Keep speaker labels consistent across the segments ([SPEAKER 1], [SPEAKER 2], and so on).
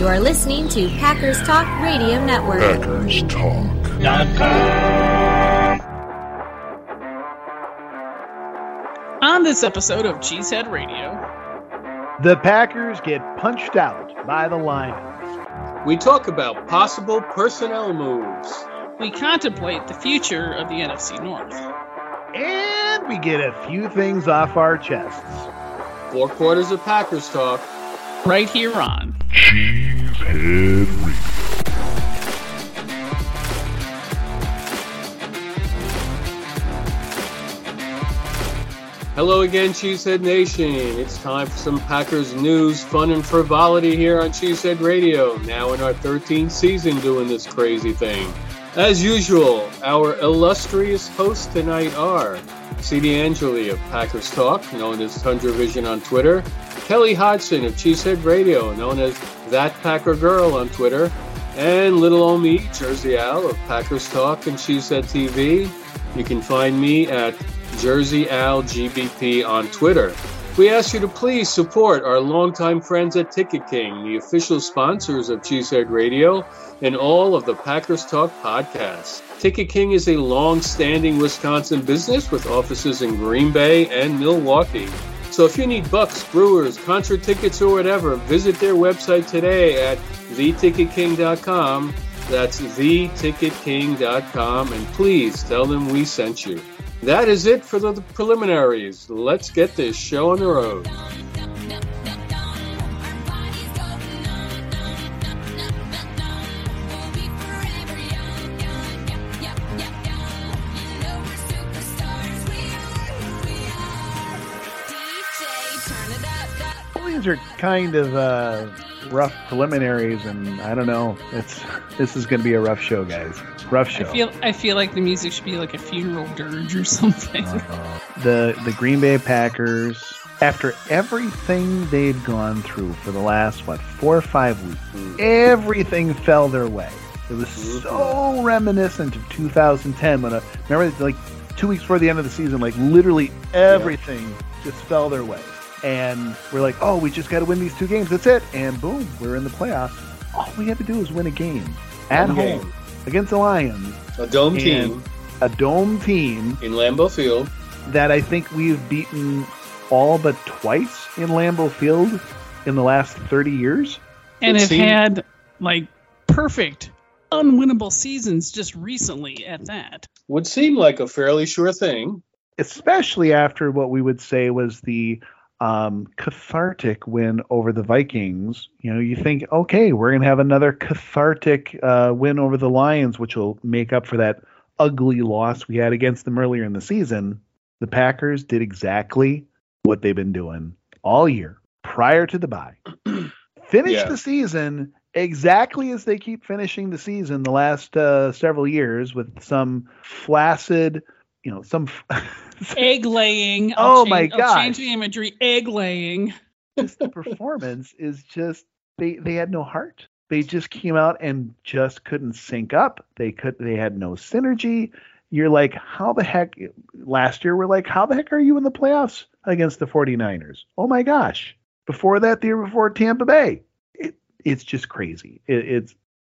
[SPEAKER 1] You are listening to Packers Talk Radio Network.
[SPEAKER 2] PackersTalk.com.
[SPEAKER 3] On this episode of Cheesehead Radio,
[SPEAKER 4] the Packers get punched out by the Lions.
[SPEAKER 2] We talk about possible personnel moves.
[SPEAKER 3] we contemplate the future of the NFC North.
[SPEAKER 4] And we get a few things off our chests.
[SPEAKER 2] 4 quarters of Packers talk.
[SPEAKER 3] Right here on
[SPEAKER 5] Cheesehead Radio.
[SPEAKER 2] Hello again, Cheesehead Nation. It's time for some Packers news, fun, and frivolity here on Cheesehead Radio. Now in our 13th season doing this crazy thing. As usual, our illustrious hosts tonight are C.D. Angeli of Packers Talk, known as Tundra Vision on Twitter, Kelly Hodgson of Cheesehead Radio, known as That Packer Girl on Twitter, and little old me, Jersey Al of Packers Talk and Cheesehead TV. You can find me at Jersey Al GBP on Twitter. We ask you to please support our longtime friends at Ticket King, the official sponsors of Cheesehead Radio and all of the Packers Talk podcasts. Ticket King is a long-standing Wisconsin business with offices in Green Bay and Milwaukee. So if you need Bucks, Brewers, concert tickets, or whatever, visit their website today at theticketking.com. That's theticketking.com, and please tell them we sent you. That is it for the preliminaries. Let's get this show on the road.
[SPEAKER 4] These are kind of rough preliminaries, and I don't know. This is going to be a rough show, guys. Rough show.
[SPEAKER 3] I feel like the music should be like a funeral dirge or something.
[SPEAKER 4] The Green Bay Packers, after everything they'd gone through for the last 4 or 5 weeks, everything fell their way. It was so reminiscent of 2010 when remember like 2 weeks before the end of the season, like literally everything just fell their way. And we're like, oh, we just got to win these 2 games. That's it. And boom, we're in the playoffs. All we have to do is win a game at home against the Lions.
[SPEAKER 2] A dome team.
[SPEAKER 4] A dome team.
[SPEAKER 2] In Lambeau Field.
[SPEAKER 4] That I think we've beaten all but twice in Lambeau Field in the last 30 years.
[SPEAKER 3] And have had, like, perfect, unwinnable seasons just recently at that.
[SPEAKER 2] Would seem like a fairly sure thing.
[SPEAKER 4] Especially after what we would say was the cathartic win over the Vikings. You know, you think, okay, we're going to have another cathartic win over the Lions, which will make up for that ugly loss we had against them earlier in the season. The Packers did exactly what they've been doing all year prior to the bye. Finish the season exactly as they keep finishing the season the last several years, with some flaccid, some
[SPEAKER 3] egg laying.
[SPEAKER 4] Oh my God!
[SPEAKER 3] I'll change the imagery. Egg laying.
[SPEAKER 4] Just the performance is just they had no heart. They just came out and just couldn't sync up. They had no synergy. You're like, how the heck? Last year we're like, how the heck are you in the playoffs against the 49ers? Oh my gosh! Before that, the year before, Tampa Bay. It's just crazy. Go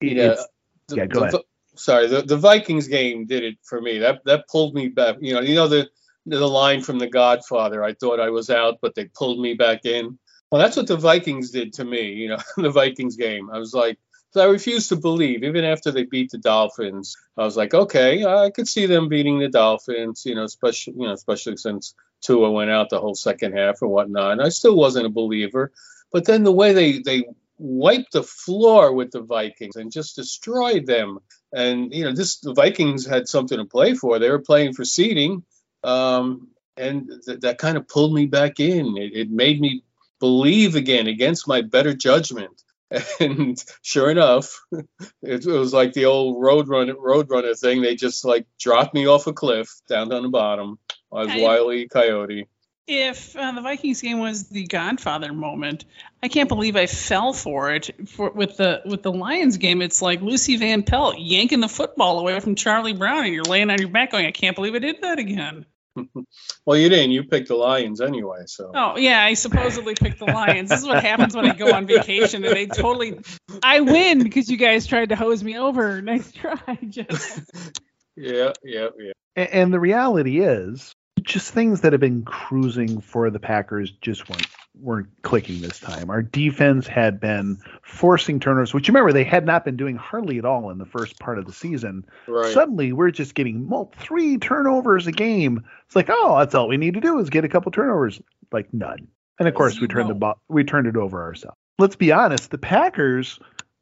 [SPEAKER 4] ahead.
[SPEAKER 2] Sorry, the Vikings game did it for me. That pulled me back. The line from The Godfather. I thought I was out, but they pulled me back in. Well, that's what the Vikings did to me. The Vikings game. I was like, I refused to believe. Even after they beat the Dolphins, I was like, okay, I could see them beating the Dolphins. Especially since Tua went out the whole second half or whatnot. And I still wasn't a believer. But then the way they wiped the floor with the Vikings and just destroyed them. And, the Vikings had something to play for. They were playing for seeding. And that kind of pulled me back in. It made me believe again against my better judgment. And sure enough, it was like the old Roadrunner thing. They just like dropped me off a cliff down on the bottom. I was Wile E. Coyote.
[SPEAKER 3] If the Vikings game was the Godfather moment, I can't believe I fell for it. With the Lions game, it's like Lucy Van Pelt yanking the football away from Charlie Brown, and you're laying on your back going, I can't believe I did that again.
[SPEAKER 2] Well, you didn't. You picked the Lions anyway, so.
[SPEAKER 3] Oh, yeah, I supposedly picked the Lions. This is what happens when I go on vacation and they totally... I win because you guys tried to hose me over. Nice try, Jeff.
[SPEAKER 2] Yeah.
[SPEAKER 4] And the reality is, just things that have been cruising for the Packers just weren't clicking this time. Our defense had been forcing turnovers, which remember they had not been doing hardly at all in the first part of the season.
[SPEAKER 2] Right.
[SPEAKER 4] Suddenly we're just getting 3 turnovers a game. It's like, oh, that's all we need to do is get a couple turnovers. Like none. And of course we turned it over ourselves. Let's be honest, the Packers,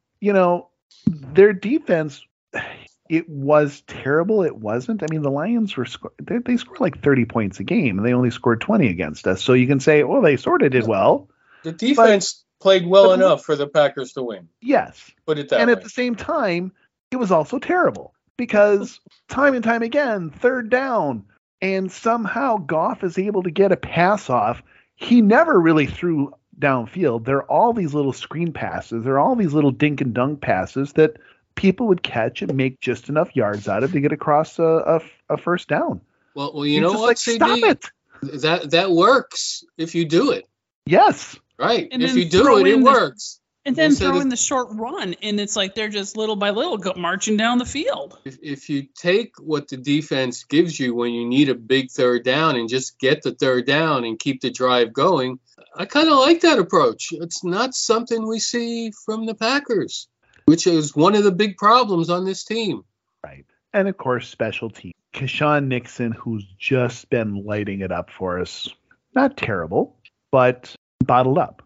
[SPEAKER 4] their defense, it was terrible. It wasn't. I mean, the Lions they scored like 30 points a game, and they only scored 20 against us. So you can say, well, they sort of did well.
[SPEAKER 2] The defense played well enough for the Packers to win.
[SPEAKER 4] Yes.
[SPEAKER 2] Put it that way.
[SPEAKER 4] And at the same time, it was also terrible because time and time again, third down, and somehow Goff is able to get a pass off. He never really threw downfield. There are all these little screen passes. There are all these little dink and dunk passes that people would catch and make just enough yards out of to get across a first down.
[SPEAKER 2] Well, you know what, CD?
[SPEAKER 4] Stop it.
[SPEAKER 2] That works if you do it.
[SPEAKER 4] Yes.
[SPEAKER 2] Right.
[SPEAKER 3] And
[SPEAKER 2] if you do it, it works.
[SPEAKER 3] And then throw in the short run, and it's like they're just little by little marching down the field.
[SPEAKER 2] If you take what the defense gives you when you need a big third down and just get the third down and keep the drive going, I kind of like that approach. It's not something we see from the Packers, which is one of the big problems on this team.
[SPEAKER 4] Right. And, of course, special team. Keshawn Nixon, who's just been lighting it up for us. Not terrible, but bottled up.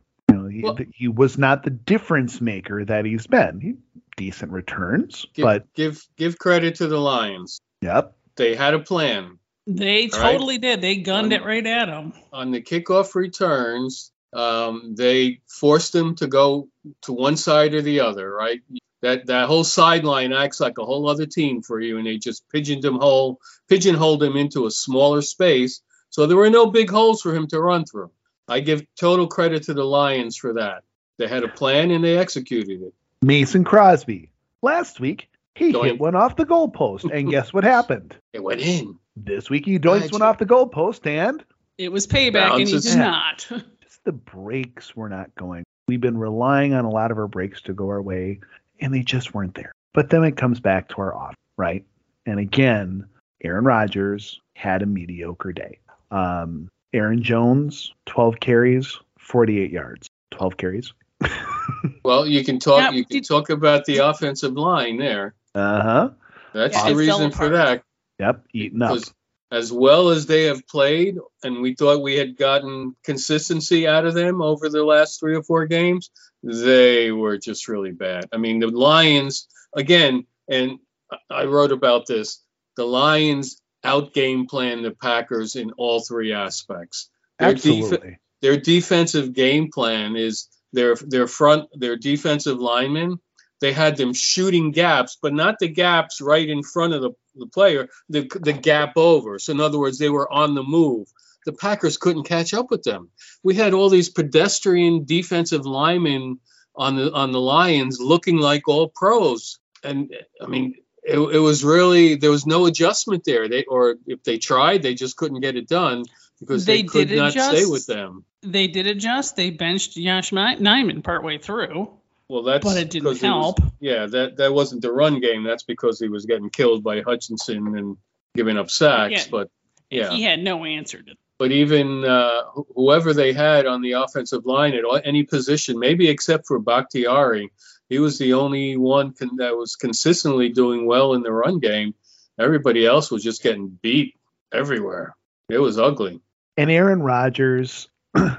[SPEAKER 4] He was not the difference maker that he's been. Decent returns, but...
[SPEAKER 2] Give credit to the Lions.
[SPEAKER 4] Yep.
[SPEAKER 2] They had a plan.
[SPEAKER 3] They totally did. They gunned it right at him.
[SPEAKER 2] On the kickoff returns... they forced them to go to one side or the other, right? That whole sideline acts like a whole other team for you, and they just pigeonholed him into a smaller space, so there were no big holes for him to run through. I give total credit to the Lions for that. They had a plan and they executed it.
[SPEAKER 4] Mason Crosby. Last week, he hit one off the goalpost, and guess what happened?
[SPEAKER 2] It went in.
[SPEAKER 4] This week, he doinked one off the goalpost, and...
[SPEAKER 3] It was payback, and he did not.
[SPEAKER 4] The breaks were not going. We've been relying on a lot of our breaks to go our way, and they just weren't there. But then it comes back to our off, right? And again, Aaron Rodgers had a mediocre day. Aaron Jones, 12 carries, 48 yards. 12 carries.
[SPEAKER 2] Well, you can talk. You can talk about the offensive line there. That's the reason for that.
[SPEAKER 4] Yep, eaten up.
[SPEAKER 2] As well as they have played, and we thought we had gotten consistency out of them over the last 3 or 4 games, they were just really bad. I mean, the Lions, again, and I wrote about this, the Lions outgame plan the Packers in all 3 aspects.
[SPEAKER 4] Absolutely.
[SPEAKER 2] Their defensive game plan is their defensive linemen. They had them shooting gaps, but not the gaps right in front of the player, the gap over. So in other words, they were on the move. The Packers couldn't catch up with them. We had all these pedestrian defensive linemen on the Lions looking like all pros. And I mean, it was really, there was no adjustment there. If they tried, they just couldn't get it done because they could not stay with them.
[SPEAKER 3] They did adjust. They benched Josh Nijman partway through.
[SPEAKER 2] Well,
[SPEAKER 3] but it didn't help.
[SPEAKER 2] That wasn't the run game. That's because he was getting killed by Hutchinson and giving up sacks.
[SPEAKER 3] He had no answer to.
[SPEAKER 2] But even whoever they had on the offensive line at any position, maybe except for Bakhtiari, he was the only one that was consistently doing well in the run game. Everybody else was just getting beat everywhere. It was ugly.
[SPEAKER 4] And Aaron Rodgers,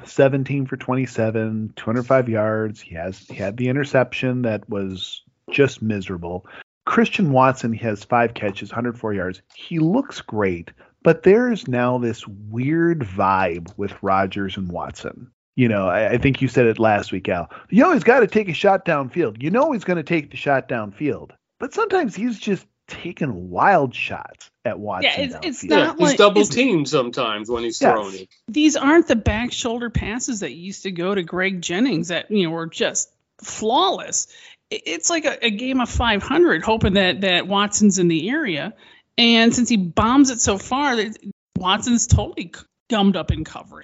[SPEAKER 4] 17 for 27, 205 yards. He had the interception that was just miserable. Christian Watson has 5 catches, 104 yards. He looks great, but there's now this weird vibe with Rodgers and Watson. I think you said it last week, Al. He's got to take a shot downfield. He's going to take the shot downfield. But sometimes he's just taking wild shots at Watson.
[SPEAKER 3] Yeah, it's not
[SPEAKER 2] he's double teamed sometimes when he's throwing it.
[SPEAKER 3] These aren't the back shoulder passes that used to go to Greg Jennings that were just flawless. It's like a game of 500, hoping that Watson's in the area. And since he bombs it so far, Watson's totally gummed up in coverage.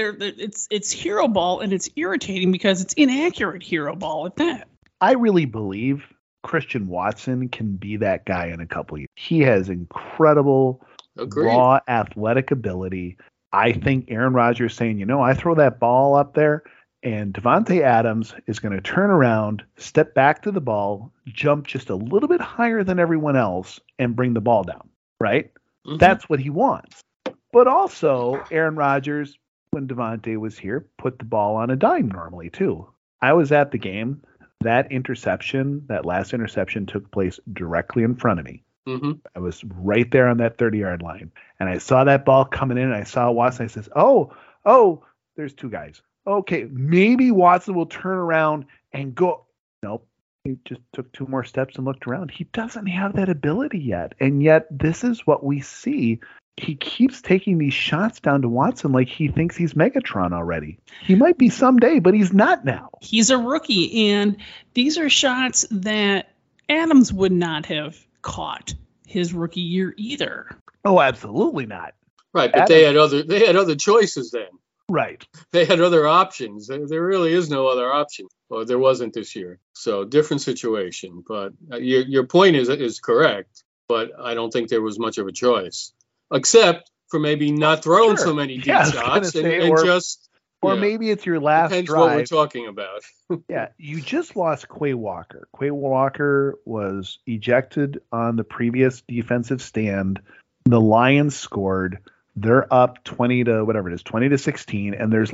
[SPEAKER 3] It's hero ball, and it's irritating because it's inaccurate hero ball at that.
[SPEAKER 4] I really believe Christian Watson can be that guy in a couple years. He has incredible raw athletic ability. I think Aaron Rodgers saying, I throw that ball up there, and Davante Adams is going to turn around, step back to the ball, jump just a little bit higher than everyone else, and bring the ball down, right? Mm-hmm. That's what he wants. But also, Aaron Rodgers, when Davante was here, put the ball on a dime normally, too. I was at the game. That last interception took place directly in front of me. Mm-hmm. I was right there on that 30-yard line. And I saw that ball coming in, and I saw Watson. I says, oh, there's two guys. Okay, maybe Watson will turn around and go. Nope. He just took two more steps and looked around. He doesn't have that ability yet. And yet this is what we see. He keeps taking these shots down to Watson like he thinks he's Megatron already. He might be someday, but he's not now.
[SPEAKER 3] He's a rookie, and these are shots that Adams would not have caught his rookie year either.
[SPEAKER 4] Oh, absolutely not.
[SPEAKER 2] Right, but they had other choices then.
[SPEAKER 4] Right.
[SPEAKER 2] They had other options. There really is no other option. Well, there wasn't this year. So different situation. But your point is correct. But I don't think there was much of a choice, except for maybe not throwing so many deep shots
[SPEAKER 4] or maybe it's your last
[SPEAKER 2] depends
[SPEAKER 4] drive.
[SPEAKER 2] What we're talking about.
[SPEAKER 4] Yeah, you just lost Quay Walker. Quay Walker was ejected on the previous defensive stand. The Lions scored. They're up 20 to 16, and there's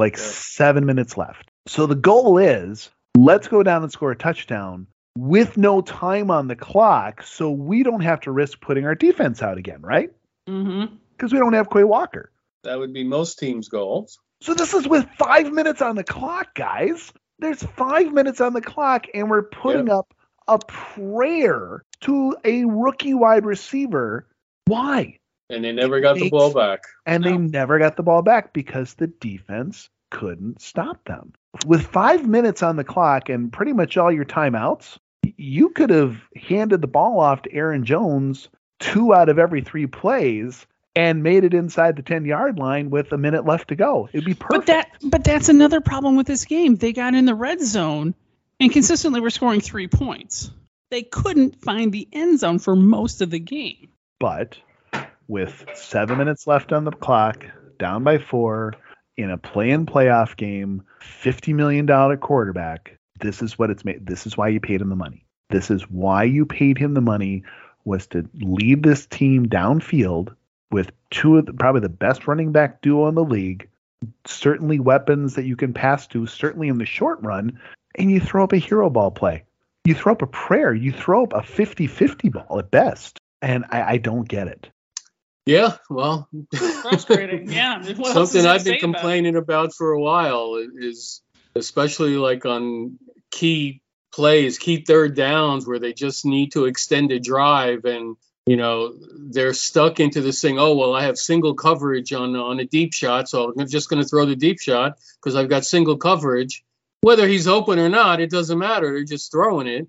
[SPEAKER 4] 7 minutes left. So the goal is, let's go down and score a touchdown with no time on the clock, so we don't have to risk putting our defense out again, right?
[SPEAKER 3] Mm-hmm.
[SPEAKER 4] Because we don't have Quay Walker.
[SPEAKER 2] That would be most teams' goals.
[SPEAKER 4] So this is with 5 minutes on the clock, guys. There's 5 minutes on the clock, and we're putting up a prayer to a rookie wide receiver. Why?
[SPEAKER 2] And they never got the ball back.
[SPEAKER 4] And they never got the ball back because the defense couldn't stop them. With 5 minutes on the clock and pretty much all your timeouts, you could have handed the ball off to Aaron Jones 2 out of every 3 plays and made it inside the 10-yard line with a minute left to go. It'd be perfect.
[SPEAKER 3] But that's another problem with this game. They got in the red zone and consistently were scoring 3 points. They couldn't find the end zone for most of the game.
[SPEAKER 4] But with 7 minutes left on the clock, down by 4, in a play-in playoff game, $50 million quarterback, this is what it's made. This is why you paid him the money. This is why you paid him the money, was to lead this team downfield with two of probably the best running back duo in the league, certainly weapons that you can pass to, certainly in the short run, and you throw up a hero ball play. You throw up a prayer. You throw up a 50-50 ball at best. And I don't get it.
[SPEAKER 2] Yeah, well,
[SPEAKER 3] frustrating. Yeah,
[SPEAKER 2] something I've been complaining about for a while is especially like on key plays, key third downs where they just need to extend a drive, and they're stuck into this thing. Oh well, I have single coverage on a deep shot, so I'm just going to throw the deep shot because I've got single coverage. Whether he's open or not, it doesn't matter. They're just throwing it.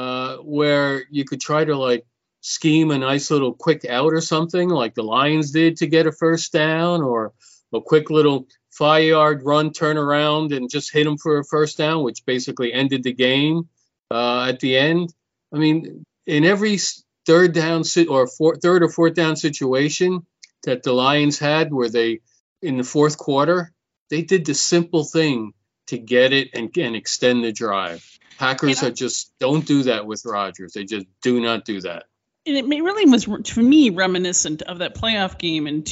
[SPEAKER 2] Where you could try to scheme a nice little quick out or something like the Lions did to get a first down, or a quick little 5-yard run, turn around and just hit them for a first down, which basically ended the game at the end. I mean, in every third or fourth down situation that the Lions had where they, in the fourth quarter, they did the simple thing to get it and extend the drive. Packers just don't do that with Rodgers. They just do not do that.
[SPEAKER 3] And it really was, for me, reminiscent of that playoff game in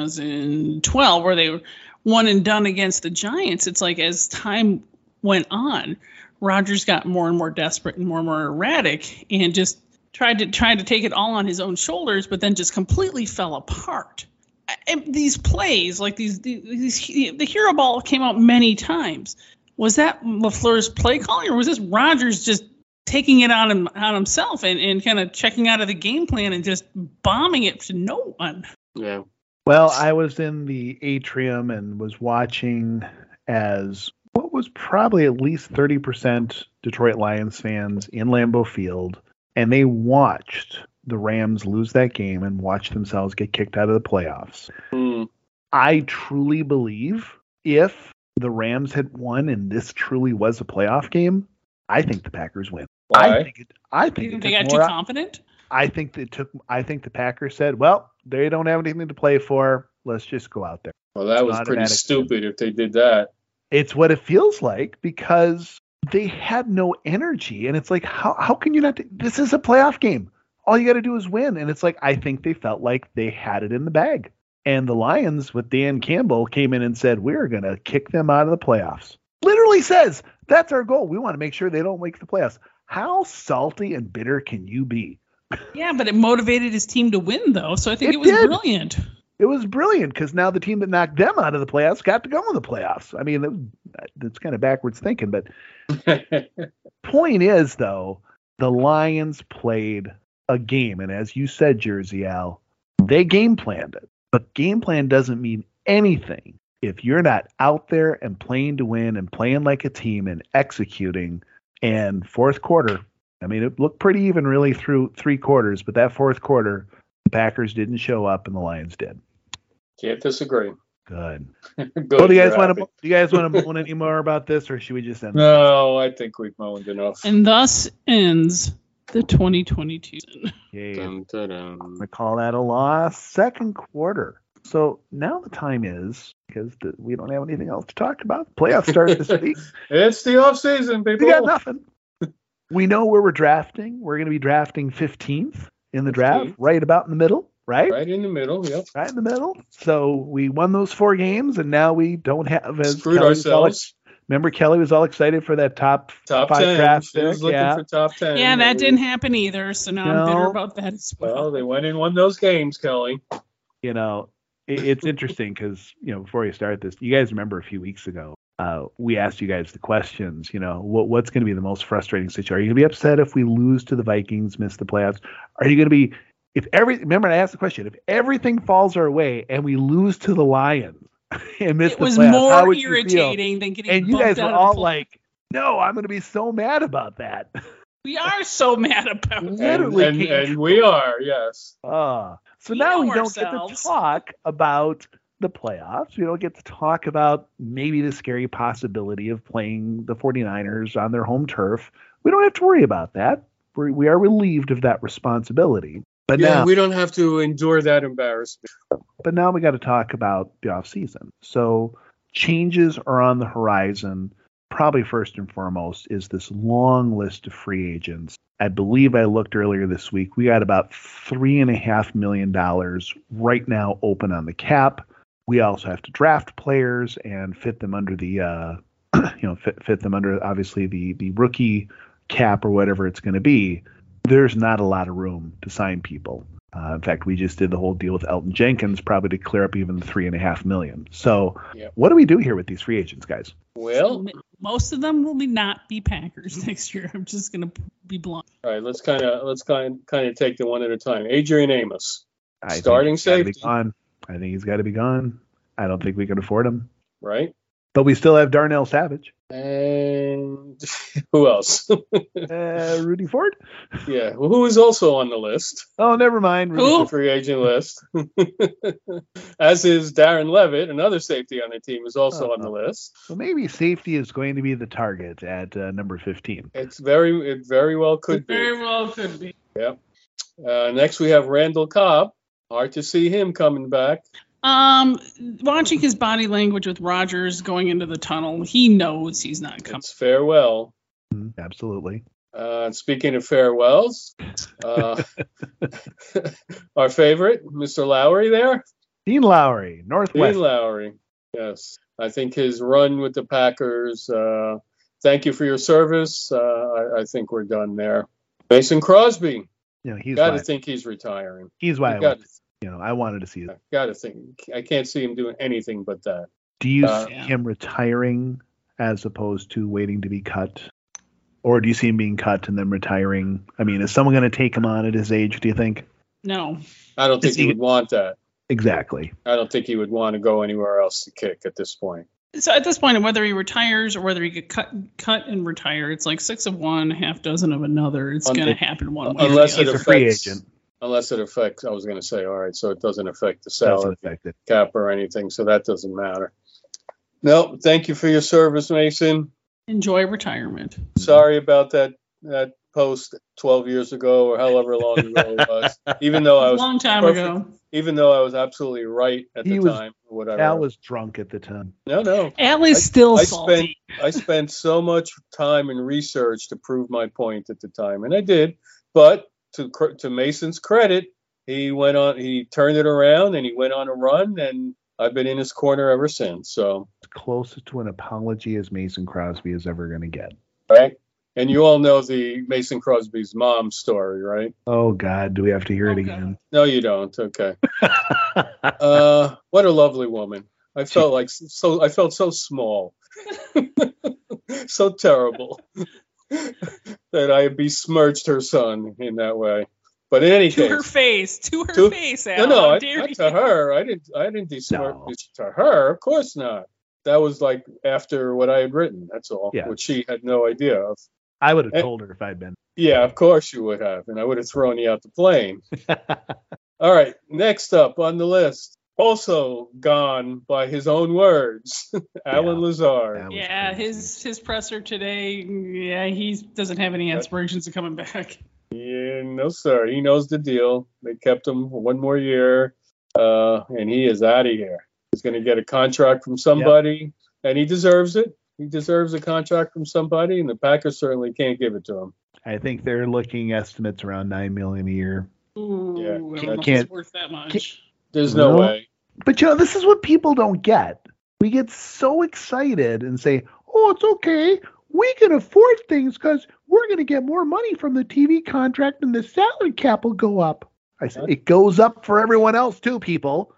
[SPEAKER 3] 2012 where they were one and done against the Giants. It's like as time went on, Rodgers got more and more desperate and more erratic and just tried to take it all on his own shoulders, but then just completely fell apart. And these plays, like the hero ball came out many times. Was that LaFleur's play calling, or was this Rodgers just taking it on himself and kind of checking out of the game plan and just bombing it to no one?
[SPEAKER 2] Yeah.
[SPEAKER 4] Well, I was in the atrium and was watching as what was probably at least 30% Detroit Lions fans in Lambeau Field, and they watched the Rams lose that game and watch themselves get kicked out of the playoffs.
[SPEAKER 2] Hmm.
[SPEAKER 4] I truly believe if the Rams had won and this truly was a playoff game, I think the Packers win.
[SPEAKER 2] Why?
[SPEAKER 4] I think
[SPEAKER 3] They got too confident?
[SPEAKER 4] I think the Packers said, well, they don't have anything to play for. Let's just go out there.
[SPEAKER 2] Well, that was pretty stupid if they did that.
[SPEAKER 4] It's what it feels like because they had no energy. And it's like, how can you not? This is a playoff game. All you got to do is win. And it's like, I think they felt like they had it in the bag. And the Lions with Dan Campbell came in and said, we're going to kick them out of the playoffs. Literally says, that's our goal. We want to make sure they don't make the playoffs. How salty and bitter can you be?
[SPEAKER 3] Yeah, but it motivated his team to win, though. So I think it was brilliant.
[SPEAKER 4] It was brilliant because now the team that knocked them out of the playoffs got to go in the playoffs. I mean, that's kind of backwards thinking. But point is, though, the Lions played a game. And as you said, Jersey Al, they game planned it. But game plan doesn't mean anything if you're not out there and playing to win and playing like a team and executing. And fourth quarter, I mean, it looked pretty even really through 3 quarters, but that fourth quarter, the Packers didn't show up and the Lions did.
[SPEAKER 2] Can't disagree.
[SPEAKER 4] Good.
[SPEAKER 2] Good.
[SPEAKER 4] Well, do you guys want to moan any more about this, or should we just end?
[SPEAKER 2] No, I think we've moaned enough.
[SPEAKER 3] And thus ends the 2022 season.
[SPEAKER 4] Yeah,
[SPEAKER 2] Dun, dun, dun.
[SPEAKER 4] I call that a loss. Second quarter. So now the time is, because we don't have anything else to talk about. Playoffs start this week.
[SPEAKER 2] It's the off season, people.
[SPEAKER 4] We got nothing. We know where we're drafting. We're going to be drafting 15th in the draft, right about in the middle, right?
[SPEAKER 2] Right in the middle, yep.
[SPEAKER 4] Right in the middle. So we won those 4 games, and now we don't have as
[SPEAKER 2] Screwed ourselves.
[SPEAKER 4] Remember, Kelly was all excited for that top 5
[SPEAKER 2] 10.
[SPEAKER 4] draft
[SPEAKER 2] She was looking for top 10.
[SPEAKER 3] Yeah, that didn't happen either. So now I'm bitter about that as well.
[SPEAKER 2] Well, they went and won those games, Kelly.
[SPEAKER 4] You know, it's interesting because, before we start this, you guys remember a few weeks ago, we asked you guys the questions, what's going to be the most frustrating situation? Are you going to be upset if we lose to the Vikings, miss the playoffs? Are you going to be, remember I asked the question, if everything falls our way and we lose to the Lions and miss the playoffs,
[SPEAKER 3] it was more irritating than getting
[SPEAKER 4] and you guys were all like, no, I'm going to be so mad about that.
[SPEAKER 3] We are so mad about it.
[SPEAKER 4] Literally.
[SPEAKER 2] And we are, yes.
[SPEAKER 4] So now we don't get to talk about the playoffs. We don't get to talk about maybe the scary possibility of playing the 49ers on their home turf. We don't have to worry about that. We are relieved of that responsibility. But now
[SPEAKER 2] we don't have to endure that embarrassment.
[SPEAKER 4] But now we got to talk about the offseason. So changes are on the horizon. Probably first and foremost is this long list of free agents. I believe I looked earlier this week. We got about $3.5 million right now open on the cap. We also have to draft players and fit them under the, fit them under obviously the rookie cap or whatever it's going to be. There's not a lot of room to sign people. In fact, we just did the whole deal with Elton Jenkins, probably to clear up even the $3.5 million. So, What do we do here with these free agents, guys?
[SPEAKER 3] Well, most of them will not be Packers next year. I'm just going to be blunt.
[SPEAKER 2] All right, let's kind of take them one at a time. Adrian Amos,
[SPEAKER 4] starting
[SPEAKER 2] safety.
[SPEAKER 4] I think he's got to be gone. I don't think we can afford him.
[SPEAKER 2] Right.
[SPEAKER 4] But we still have Darnell Savage.
[SPEAKER 2] And who else?
[SPEAKER 4] Rudy Ford?
[SPEAKER 2] Yeah, well, who is also on the list.
[SPEAKER 4] Oh, never mind.
[SPEAKER 2] The free agent list. As is Darren Levitt, another safety on the team, is also on the list.
[SPEAKER 4] So maybe safety is going to be the target at number 15.
[SPEAKER 2] It very well could be.
[SPEAKER 3] Very well could be.
[SPEAKER 2] Yep. Next we have Randall Cobb. Hard to see him coming back.
[SPEAKER 3] Watching his body language with Rodgers going into the tunnel, he knows he's not coming.
[SPEAKER 2] It's farewell.
[SPEAKER 4] Absolutely.
[SPEAKER 2] Speaking of farewells, our favorite, Mr. Lowry there.
[SPEAKER 4] Dean Lowry, Northwest.
[SPEAKER 2] Dean Lowry, yes. I think his run with the Packers, thank you for your service. I think we're done there. Mason Crosby.
[SPEAKER 4] He's
[SPEAKER 2] got to think he's retiring.
[SPEAKER 4] He's why I wanted to see it.
[SPEAKER 2] Got to think. I can't see him doing anything but that.
[SPEAKER 4] Do you see him retiring as opposed to waiting to be cut? Or do you see him being cut and then retiring? I mean, is someone going to take him on at his age, do you think?
[SPEAKER 3] No.
[SPEAKER 2] I don't think he would want that.
[SPEAKER 4] Exactly.
[SPEAKER 2] I don't think he would want to go anywhere else to kick at this point.
[SPEAKER 3] So at this point, whether he retires or whether he get cut and retire, it's like 6 of one, half dozen of another. It's going to happen one way.
[SPEAKER 2] Unless
[SPEAKER 4] he's a free agent.
[SPEAKER 2] Unless it affects, I was going to say, all right, so it doesn't affect the
[SPEAKER 4] Doesn't
[SPEAKER 2] salary
[SPEAKER 4] affect it.
[SPEAKER 2] cap or anything, so that doesn't matter. No, thank you for your service, Mason.
[SPEAKER 3] Enjoy retirement.
[SPEAKER 2] Sorry about that post 12 years ago or however long ago it was. Even though I
[SPEAKER 3] A
[SPEAKER 2] was
[SPEAKER 3] long time
[SPEAKER 2] perfect,
[SPEAKER 3] ago.
[SPEAKER 2] even though I was absolutely right at
[SPEAKER 4] He
[SPEAKER 2] the
[SPEAKER 4] was-
[SPEAKER 2] time, or whatever.
[SPEAKER 4] Al was drunk at the time.
[SPEAKER 2] No.
[SPEAKER 3] Al is still
[SPEAKER 2] I
[SPEAKER 3] salty.
[SPEAKER 2] spent so much time and research to prove my point at the time, and I did. But to Mason's credit, he turned it around and he went on a run, and I've been in his corner ever since. So,
[SPEAKER 4] Closest to an apology as Mason Crosby is ever going to get.
[SPEAKER 2] right. And you all know the Mason Crosby's mom story, right?
[SPEAKER 4] Oh, God. Do we have to hear it
[SPEAKER 3] Oh,
[SPEAKER 4] again?
[SPEAKER 2] No, you don't. Okay. What a lovely woman. I felt so small, so terrible that I besmirched her son in that way. But in any
[SPEAKER 3] To her
[SPEAKER 2] case,
[SPEAKER 3] face. To her face, Al.
[SPEAKER 2] no,
[SPEAKER 3] How dare
[SPEAKER 2] not
[SPEAKER 3] you.
[SPEAKER 2] to her. I didn't besmirch
[SPEAKER 4] No.
[SPEAKER 2] to her. Of course not. That was like after what I had written. That's all,
[SPEAKER 4] Yeah.
[SPEAKER 2] which she had no idea of.
[SPEAKER 4] I would have told her if I'd been.
[SPEAKER 2] Yeah, of course you would have, and I would have thrown you out the plane. All right, next up on the list, also gone by his own words, Alan Lazard.
[SPEAKER 4] That was
[SPEAKER 3] Yeah,
[SPEAKER 4] crazy.
[SPEAKER 3] his presser today, he doesn't have any aspirations of coming back.
[SPEAKER 2] Yeah, no, sir. He knows the deal. They kept him for one more year, and he is out of here. He's going to get a contract from somebody, and he deserves it. He deserves a contract from somebody, and the Packers certainly can't give it to him.
[SPEAKER 4] I think they're looking estimates around $9 million a year.
[SPEAKER 3] Ooh,
[SPEAKER 2] Yeah,
[SPEAKER 3] I don't know if
[SPEAKER 4] can't-
[SPEAKER 3] it's worth that much.
[SPEAKER 2] There's no
[SPEAKER 4] No.
[SPEAKER 2] way.
[SPEAKER 4] But this is what people don't get. We get so excited and say, "Oh, it's okay. We can afford things because we're going to get more money from the TV contract, and the salary cap will go up." I said, "It goes up for everyone else too, people."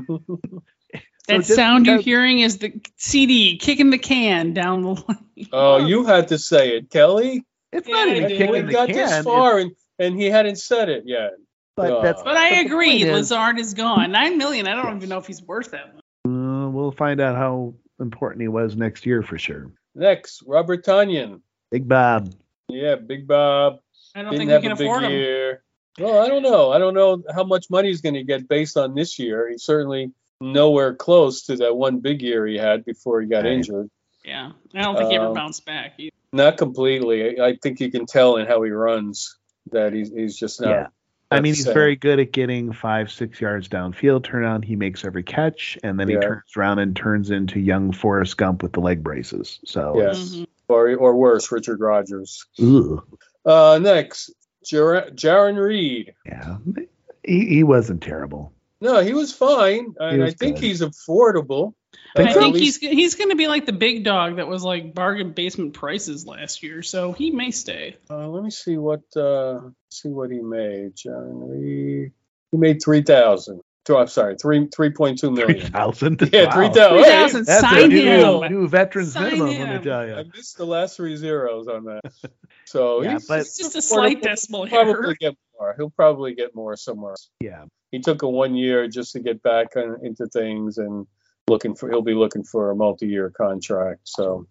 [SPEAKER 3] That
[SPEAKER 4] just
[SPEAKER 3] sound you're
[SPEAKER 4] because-
[SPEAKER 3] hearing is the CD kicking the can down the line.
[SPEAKER 2] Oh, you had to say it, Kelly.
[SPEAKER 4] It's
[SPEAKER 3] Yeah,
[SPEAKER 4] not
[SPEAKER 3] I
[SPEAKER 4] even
[SPEAKER 3] did.
[SPEAKER 4] kicking
[SPEAKER 2] We
[SPEAKER 4] the
[SPEAKER 2] got
[SPEAKER 4] can.
[SPEAKER 2] this far, and he hadn't said it yet.
[SPEAKER 4] But that's.
[SPEAKER 3] But I
[SPEAKER 4] the
[SPEAKER 3] agree,
[SPEAKER 4] point is,
[SPEAKER 3] Lazard is gone. $9 million. I don't even know if he's worth that much.
[SPEAKER 4] We'll find out how important he was next year for sure.
[SPEAKER 2] Next, Robert Tonyan.
[SPEAKER 4] Big Bob.
[SPEAKER 2] Yeah, Big Bob.
[SPEAKER 3] I don't
[SPEAKER 2] Didn't
[SPEAKER 3] think we
[SPEAKER 2] have
[SPEAKER 3] can
[SPEAKER 2] a big
[SPEAKER 3] afford him.
[SPEAKER 2] year. Well, I don't know. I don't know how much money he's going to get based on this year. He's certainly nowhere close to that one big year he had before he got
[SPEAKER 4] Right.
[SPEAKER 2] injured.
[SPEAKER 3] Yeah, I don't think he ever bounced back either.
[SPEAKER 2] Not completely. I think you can tell in how he runs that he's just not.
[SPEAKER 4] Yeah. I mean, he's
[SPEAKER 2] That's,
[SPEAKER 4] very good at getting 5-6 yards downfield. Turn on, he makes every catch, and then he
[SPEAKER 2] Yeah.
[SPEAKER 4] turns around and turns into young Forrest Gump with the leg braces. So,
[SPEAKER 2] Yeah.
[SPEAKER 3] Mhm.
[SPEAKER 2] Or worse, Richard Rodgers.
[SPEAKER 4] ugh.
[SPEAKER 2] Next, Jaron Reed.
[SPEAKER 4] Yeah, he wasn't terrible.
[SPEAKER 2] No, he was fine. And I
[SPEAKER 4] was
[SPEAKER 2] think
[SPEAKER 4] good.
[SPEAKER 2] he's affordable.
[SPEAKER 3] I
[SPEAKER 2] At
[SPEAKER 3] think
[SPEAKER 2] least-
[SPEAKER 3] he's going to be like the big dog that was like bargain basement prices last year, so he may stay.
[SPEAKER 2] Let me see what he made. Jaron Reed. He made 3,000. I'm sorry, 3.2 million.
[SPEAKER 4] 3,000.
[SPEAKER 2] Yeah,
[SPEAKER 4] Wow.
[SPEAKER 2] 3,000.
[SPEAKER 3] 3,000.
[SPEAKER 4] That's
[SPEAKER 3] Sign
[SPEAKER 4] a new,
[SPEAKER 3] him.
[SPEAKER 4] new veterans
[SPEAKER 3] Sign
[SPEAKER 4] minimum. Let
[SPEAKER 3] him.
[SPEAKER 4] me tell you.
[SPEAKER 2] I missed the last 3 zeros on that. So
[SPEAKER 4] Yeah,
[SPEAKER 2] he's
[SPEAKER 4] but-
[SPEAKER 3] It's just a slight decimal
[SPEAKER 2] probably
[SPEAKER 3] error.
[SPEAKER 2] get more. He'll probably get more somewhere else.
[SPEAKER 4] Yeah,
[SPEAKER 2] He took a 1 year just to get back into things, and he'll be looking for a multi-year contract. So,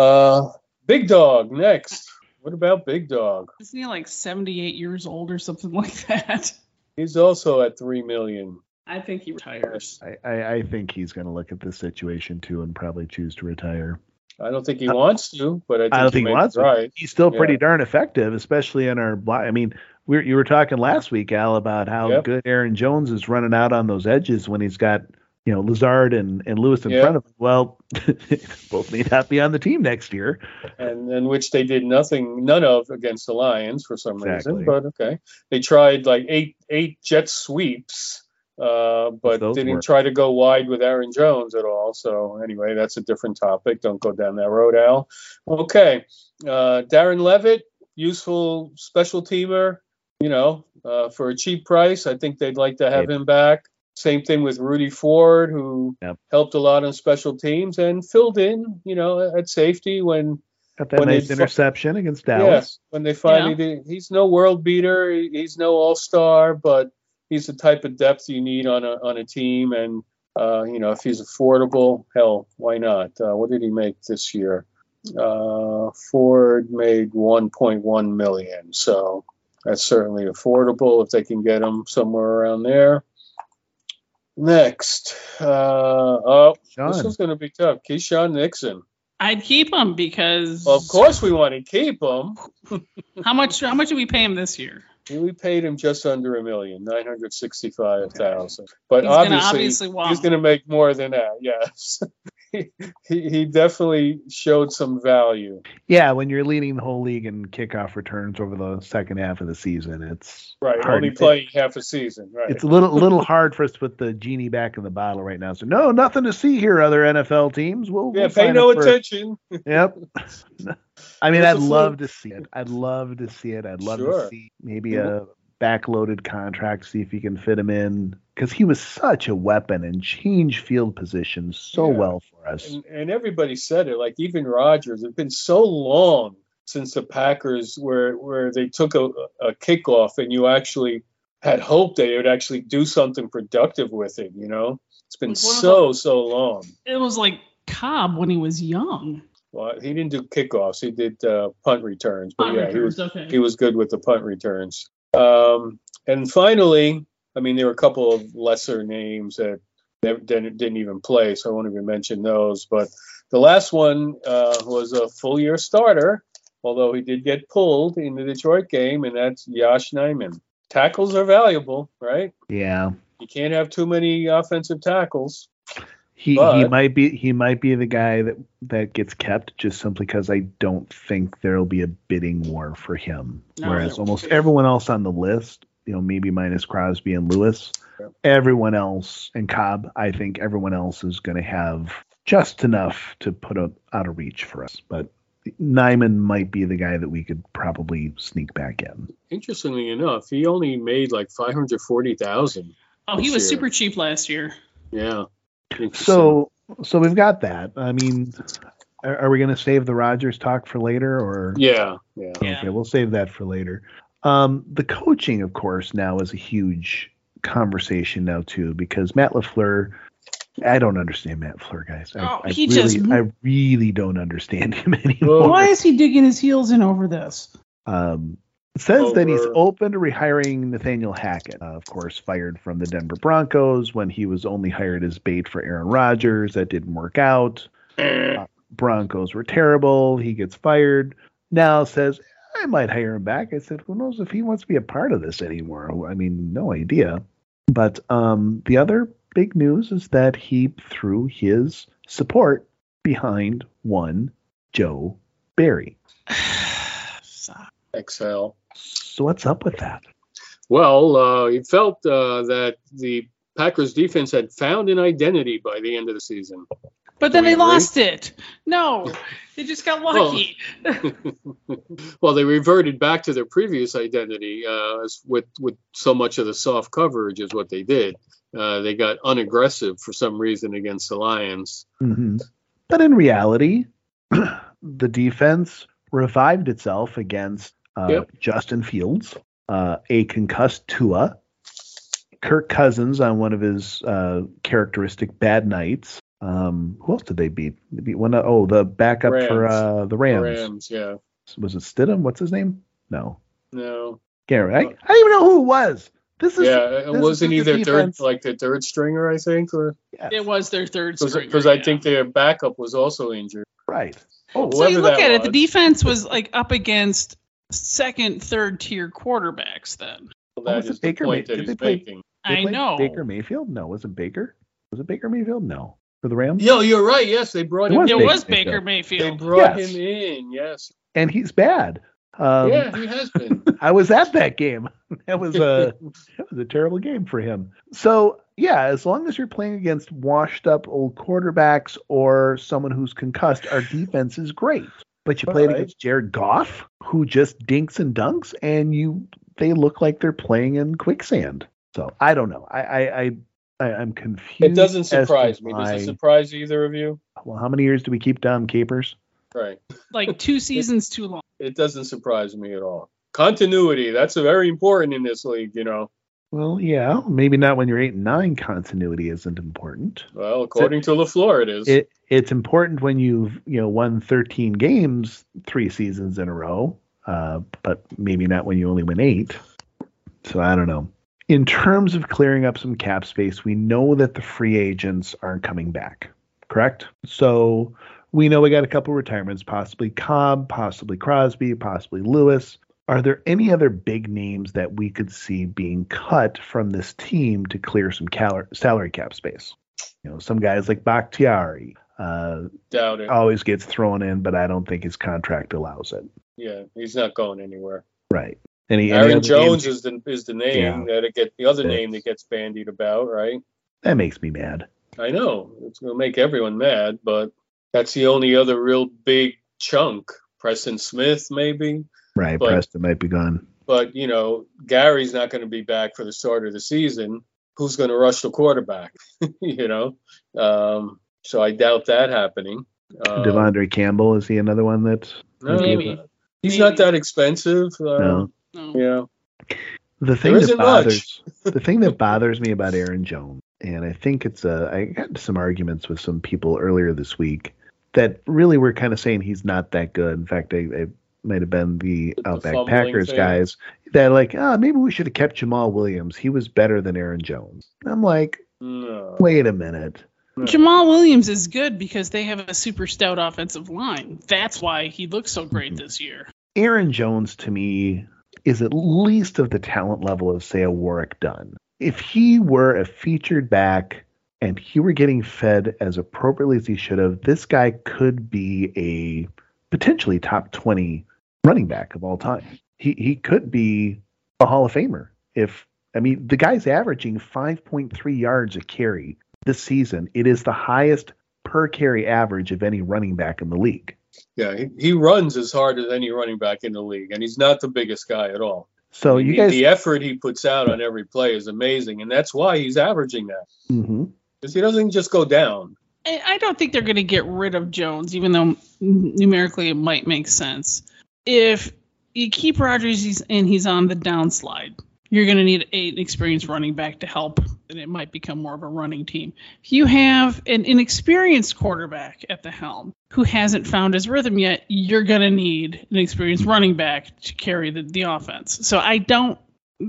[SPEAKER 2] Big Dog next. What about Big Dog?
[SPEAKER 3] Isn't he like 78 years old or something like that?
[SPEAKER 2] He's also at $3 million.
[SPEAKER 3] I think he retires.
[SPEAKER 4] I think he's going to look at this situation too and probably choose to retire.
[SPEAKER 2] I don't think he wants to, but
[SPEAKER 4] I don't think he wants to.
[SPEAKER 2] right.
[SPEAKER 4] He's still pretty
[SPEAKER 2] Yeah.
[SPEAKER 4] darn effective, especially in our block. I mean, you were talking last week, Al, about how
[SPEAKER 2] Yep.
[SPEAKER 4] good Aaron Jones is running out on those edges when he's got, Lazard and Lewis in
[SPEAKER 2] Yeah.
[SPEAKER 4] front of him. Well, both may not be on the team next year.
[SPEAKER 2] And which they did none of against the Lions for some
[SPEAKER 4] Exactly.
[SPEAKER 2] reason. But okay, they tried like eight jet sweeps, but
[SPEAKER 4] Those
[SPEAKER 2] didn't
[SPEAKER 4] work.
[SPEAKER 2] try to go wide with Aaron Jones at all. So anyway, that's a different topic. Don't go down that road, Al. Okay, Darren Levitt, useful special teamer. For a cheap price, I think they'd like to have him back. Same thing with Rudy Ford, who
[SPEAKER 4] Yep.
[SPEAKER 2] helped a lot on special teams and filled in, at safety when.
[SPEAKER 4] Got that
[SPEAKER 2] When
[SPEAKER 4] nice
[SPEAKER 2] they-
[SPEAKER 4] interception against Dallas.
[SPEAKER 2] Yes, when they finally did. He's no world beater. He's no all-star, but he's the type of depth you need on a team. And if he's affordable, hell, why not? What did he make this year? Ford made $1.1 million. So That's certainly affordable if they can get him somewhere around there. Next, this one's going to be tough. Keyshawn Nixon.
[SPEAKER 3] I'd keep him because.
[SPEAKER 2] Well, of course we want to keep him.
[SPEAKER 3] How much did we pay him this year?
[SPEAKER 2] We paid him just under $1 million, $965,000. But
[SPEAKER 3] He's
[SPEAKER 2] obviously
[SPEAKER 3] wow.
[SPEAKER 2] he's going to make more than that. Yes, he definitely showed some value.
[SPEAKER 4] Yeah, when you're leading the whole league in kickoff returns over the second half of the season, it's
[SPEAKER 2] right.
[SPEAKER 4] hard.
[SPEAKER 2] Only playing half a season. Right.
[SPEAKER 4] It's a little hard for us to put the genie back in the bottle right now. So no, nothing to see here. Other NFL teams, we'll
[SPEAKER 2] pay no attention.
[SPEAKER 4] Yep. I mean, I'd love to see it. I'd love to see maybe a backloaded contract, see if you can fit him in, because he was such a weapon and changed field positions so well for us.
[SPEAKER 2] And everybody said it, like even Rodgers. It's been so long since the Packers where they took a kickoff and you actually had hope they would actually do something productive with it. You know, it's been so long.
[SPEAKER 3] It was like Cobb when he was young.
[SPEAKER 2] Well, he didn't do kickoffs. He did punt returns. But he was good with the punt returns. And finally, I mean, there were a couple of lesser names that didn't even play, so I won't even mention those. But the last one was a full-year starter, although he did get pulled in the Detroit game, and that's Josh Nijman. Tackles are valuable, right?
[SPEAKER 4] Yeah.
[SPEAKER 2] You can't have too many offensive tackles.
[SPEAKER 4] He might be the guy that gets kept just simply because I don't think there'll be a bidding war for him. Whereas almost everyone else on the list, maybe minus Crosby and Lewis, everyone else, and Cobb, I think everyone else is going to have just enough to put out of reach for us. But Nijman might be the guy that we could probably sneak back in.
[SPEAKER 2] Interestingly enough, he only made like $540,000.
[SPEAKER 3] Oh, he was super cheap last year.
[SPEAKER 2] Yeah.
[SPEAKER 4] So we've got that. I mean, are we going to save the Rodgers talk for later, or?
[SPEAKER 2] Yeah.
[SPEAKER 4] Okay, we'll save that for later. The coaching, of course, now is a huge conversation now too, because Matt LaFleur. I don't understand Matt LaFleur, guys. I really don't understand him anymore.
[SPEAKER 6] Why is he digging his heels in over this?
[SPEAKER 4] It says that he's open to rehiring Nathaniel Hackett, of course, fired from the Denver Broncos when he was only hired as bait for Aaron Rodgers. That didn't work out. Broncos were terrible. He gets fired. Now says, I might hire him back. I said, who knows if he wants to be a part of this anymore? I mean, no idea. But the other big news is that he threw his support behind one Joe Barry.
[SPEAKER 2] Excel.
[SPEAKER 4] So what's up with that?
[SPEAKER 2] Well, he felt that the Packers defense had found an identity by the end of the season.
[SPEAKER 3] But then they lost it. No, they just got lucky.
[SPEAKER 2] Well, they reverted back to their previous identity with so much of the soft coverage is what they did. They got unaggressive for some reason against the Lions.
[SPEAKER 4] Mm-hmm. But in reality, the defense revived itself against Justin Fields, a concussed Tua, Kirk Cousins on one of his characteristic bad nights. Who else did they beat? They beat the backup for the Rams.
[SPEAKER 2] Rams, yeah.
[SPEAKER 4] Was it Stidham? What's his name? No.
[SPEAKER 2] Garrett.
[SPEAKER 4] I don't even know who it was.
[SPEAKER 2] It wasn't either the third stringer, I think, or
[SPEAKER 3] it was their third stringer.
[SPEAKER 2] Because I think their backup was also injured.
[SPEAKER 4] Right.
[SPEAKER 3] So you look at it, the defense was like up against second, third tier quarterbacks then.
[SPEAKER 2] Well, that is the point that he's making.
[SPEAKER 3] I know.
[SPEAKER 4] Baker Mayfield? No, was it Baker? Was it Baker Mayfield? No. For the Rams?
[SPEAKER 2] No, you're right. Yes, they brought him in.
[SPEAKER 3] It was Baker Mayfield.
[SPEAKER 2] They brought him in, yes.
[SPEAKER 4] And he's bad.
[SPEAKER 2] Yeah, he has been.
[SPEAKER 4] I was at that game. That was a terrible game for him. So, yeah, as long as you're playing against washed up old quarterbacks or someone who's concussed, our defense is great. But you played against Jared Goff, who just dinks and dunks, and they look like they're playing in quicksand. So I don't know. I'm confused.
[SPEAKER 2] It doesn't surprise me. Does it surprise either of you?
[SPEAKER 4] Well, how many years do we keep Dom Capers?
[SPEAKER 2] Right.
[SPEAKER 3] Like 2 seasons too long.
[SPEAKER 2] It doesn't surprise me at all. Continuity, that's very important in this league,
[SPEAKER 4] Well, yeah, maybe not when you're 8-9. Continuity isn't important.
[SPEAKER 2] Well, according to LaFleur, it is.
[SPEAKER 4] It's important when you've won 13 games 3 seasons in a row. but maybe not when you only win 8. So I don't know. In terms of clearing up some cap space, we know that the free agents aren't coming back, correct? So we know we got a couple retirements, possibly Cobb, possibly Crosby, possibly Lewis. Are there any other big names that we could see being cut from this team to clear some salary cap space? You know, some guys like Bakhtiari.
[SPEAKER 2] Doubt it.
[SPEAKER 4] Always gets thrown in, but I don't think his contract allows it.
[SPEAKER 2] Yeah, he's not going anywhere.
[SPEAKER 4] Right.
[SPEAKER 2] Aaron Jones is the name the other name that gets bandied about, right?
[SPEAKER 4] That makes me mad.
[SPEAKER 2] I know. It's going to make everyone mad, but that's the only other real big chunk. Preston Smith, maybe.
[SPEAKER 4] Right, Preston might be gone.
[SPEAKER 2] But, you know, Gary's not going to be back for the start of the season. Who's going to rush the quarterback? You know? So I doubt that happening.
[SPEAKER 4] Devondre Campbell, is he another one that's...
[SPEAKER 3] Maybe.
[SPEAKER 2] He's not that expensive.
[SPEAKER 4] No.
[SPEAKER 2] Yeah.
[SPEAKER 4] The thing that bothers me about Aaron Jones, and I think I got some arguments with some people earlier this week that really were kind of saying he's not that good. In fact, I might have been the Outback Packers guys that like, maybe we should have kept Jamal Williams. He was better than Aaron Jones. I'm like, no. Wait a minute.
[SPEAKER 3] Jamal Williams is good because they have a super stout offensive line. That's why he looks so great this year.
[SPEAKER 4] Aaron Jones, to me, is at least of the talent level of, say, a Warwick Dunn. If he were a featured back and he were getting fed as appropriately as he should have, this guy could be a potentially top 20 running back of all time. He could be a Hall of Famer. The guy's averaging 5.3 yards a carry this season. It is the highest per carry average of any running back in the league.
[SPEAKER 2] Yeah, he runs as hard as any running back in the league, and he's not the biggest guy at all.
[SPEAKER 4] So
[SPEAKER 2] the effort he puts out on every play is amazing, and that's why he's averaging that. Because he doesn't just go down.
[SPEAKER 3] I don't think they're going to get rid of Jones, even though numerically it might make sense. If you keep Rodgers and he's on the downslide, you're going to need an experienced running back to help, and it might become more of a running team. If you have an inexperienced quarterback at the helm who hasn't found his rhythm yet, you're going to need an experienced running back to carry the offense. So I'm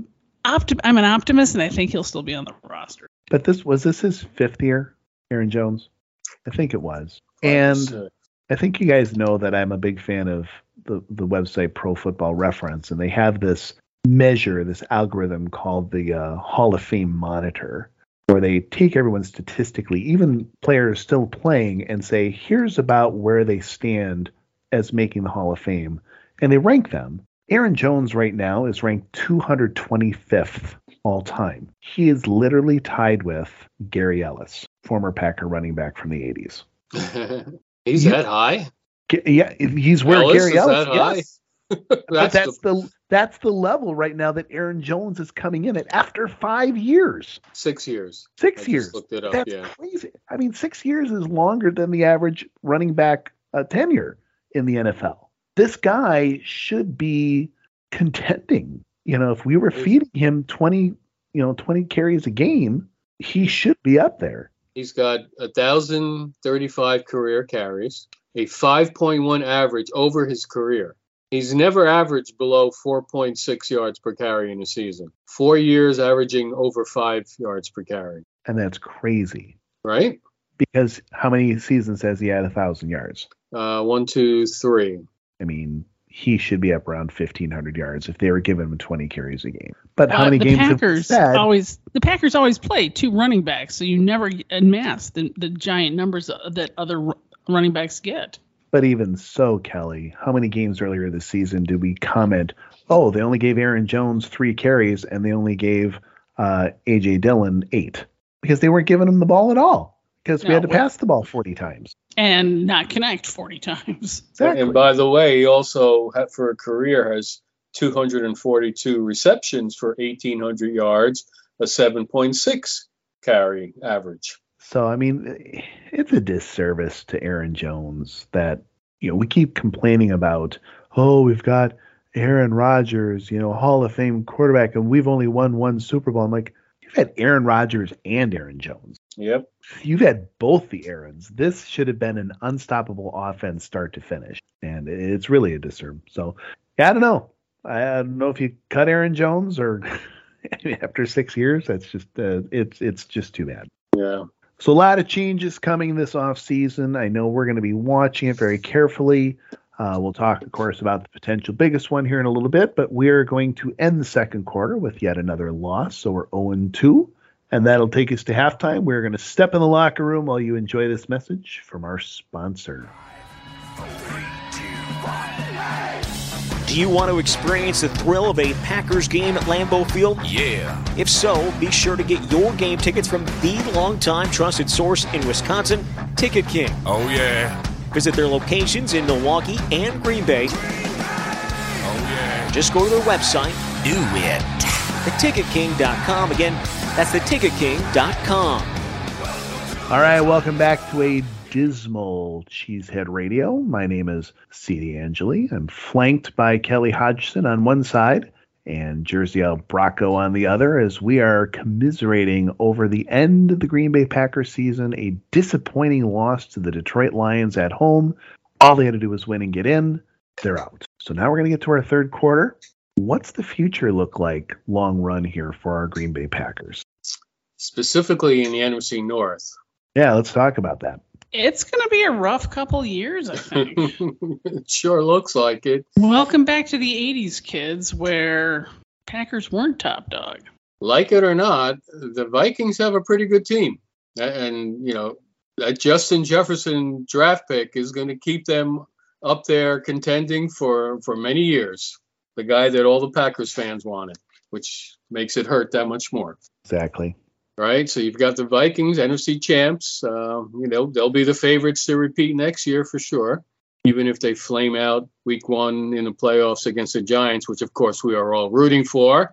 [SPEAKER 3] an optimist, and I think he'll still be on the roster.
[SPEAKER 4] But was this his 5th year, Aaron Jones? I think it was. And I think you guys know that I'm a big fan of the website Pro Football Reference, and they have this measure, this algorithm called the Hall of Fame Monitor, where they take everyone statistically, even players still playing, and say, here's about where they stand as making the Hall of Fame. And they rank them. Aaron Jones right now is ranked 225th all time. He is literally tied with Gary Ellis, former Packer running back from the 80s.
[SPEAKER 2] He's that high?
[SPEAKER 4] Yeah, he's where Gary Ellis is.
[SPEAKER 2] Yes.
[SPEAKER 4] That's the level right now that Aaron Jones is coming in at after 5 years.
[SPEAKER 2] 6 years.
[SPEAKER 4] 6 years.
[SPEAKER 2] Just looked it up,
[SPEAKER 4] That's crazy. I mean, 6 years is longer than the average running back tenure in the NFL. This guy should be contending. You know, if we were feeding him 20 carries a game, he should be up there.
[SPEAKER 2] He's got 1,035 career carries, a 5.1 average over his career. He's never averaged below 4.6 yards per carry in a season. 4 years averaging over 5 yards per carry.
[SPEAKER 4] And that's crazy.
[SPEAKER 2] Right?
[SPEAKER 4] Because how many seasons has he had 1,000 yards?
[SPEAKER 2] 1, 2, 3.
[SPEAKER 4] I mean, he should be up around 1,500 yards if they were giving him 20 carries a game. But how many games have we said?
[SPEAKER 3] The Packers always play 2 running backs, so you never amass the giant numbers that other running backs get.
[SPEAKER 4] But even so, Kelly, how many games earlier this season did we comment, oh, they only gave Aaron Jones 3 carries and they only gave A.J. Dillon 8? Because they weren't giving him the ball at all. Because we had to pass the ball 40 times.
[SPEAKER 3] And not connect 40 times.
[SPEAKER 2] Exactly. And by the way, he also, for a career, has 242 receptions for 1,800 yards, a 7.6 carry average.
[SPEAKER 4] So, I mean, it's a disservice to Aaron Jones that, we keep complaining about, oh, we've got Aaron Rodgers, Hall of Fame quarterback, and we've only won 1 Super Bowl. I'm like, you've had Aaron Rodgers and Aaron Jones.
[SPEAKER 2] Yep.
[SPEAKER 4] You've had both the Aarons. This should have been an unstoppable offense start to finish. And it's really a disservice. So Yeah, I don't know. I don't know if you cut Aaron Jones or after 6 years. That's just it's just too bad.
[SPEAKER 2] Yeah.
[SPEAKER 4] So a lot of changes coming this off season. I know we're going to be watching it very carefully. We'll talk, of course, about the potential biggest one here in a little bit, but we're going to end the second quarter with yet another loss. So we're 0-2, and that'll take us to halftime. We're going to step in the locker room while you enjoy this message from our sponsor.
[SPEAKER 7] Do you want to experience the thrill of a Packers game at Lambeau Field?
[SPEAKER 8] Yeah.
[SPEAKER 7] If so, be sure to get your game tickets from the longtime trusted source in Wisconsin, Ticket King.
[SPEAKER 8] Oh, yeah.
[SPEAKER 7] Visit their locations in Milwaukee and Green Bay.
[SPEAKER 8] Oh, yeah.
[SPEAKER 7] Just go to their website,
[SPEAKER 8] Do it.
[SPEAKER 7] theticketking.com. Again, that's theticketking.com.
[SPEAKER 4] All right, welcome back to a dismal Cheesehead Radio. My name is C.D. Angeli. I'm flanked by Kelly Hodgson on one side and Jersey Al Bracco on the other as we are commiserating over the end of the Green Bay Packers season, a disappointing loss to the Detroit Lions at home. All they had to do was win and get in. They're out. So now we're going to get to our third quarter. What's the future look like long run here for our Green Bay Packers?
[SPEAKER 2] Specifically in the NFC North.
[SPEAKER 4] Yeah, let's talk about that.
[SPEAKER 3] It's going to be a rough couple years, I think.
[SPEAKER 2] It sure looks like it.
[SPEAKER 3] Welcome back to the 80s, kids, where Packers weren't top dog.
[SPEAKER 2] Like it or not, the Vikings have a pretty good team. And, that Justin Jefferson draft pick is going to keep them up there contending for many years. The guy that all the Packers fans wanted, which makes it hurt that much more.
[SPEAKER 4] Exactly.
[SPEAKER 2] Right, so you've got the Vikings, NFC champs. They'll be the favorites to repeat next year for sure, even if they flame out week 1 in the playoffs against the Giants, which, of course, we are all rooting for.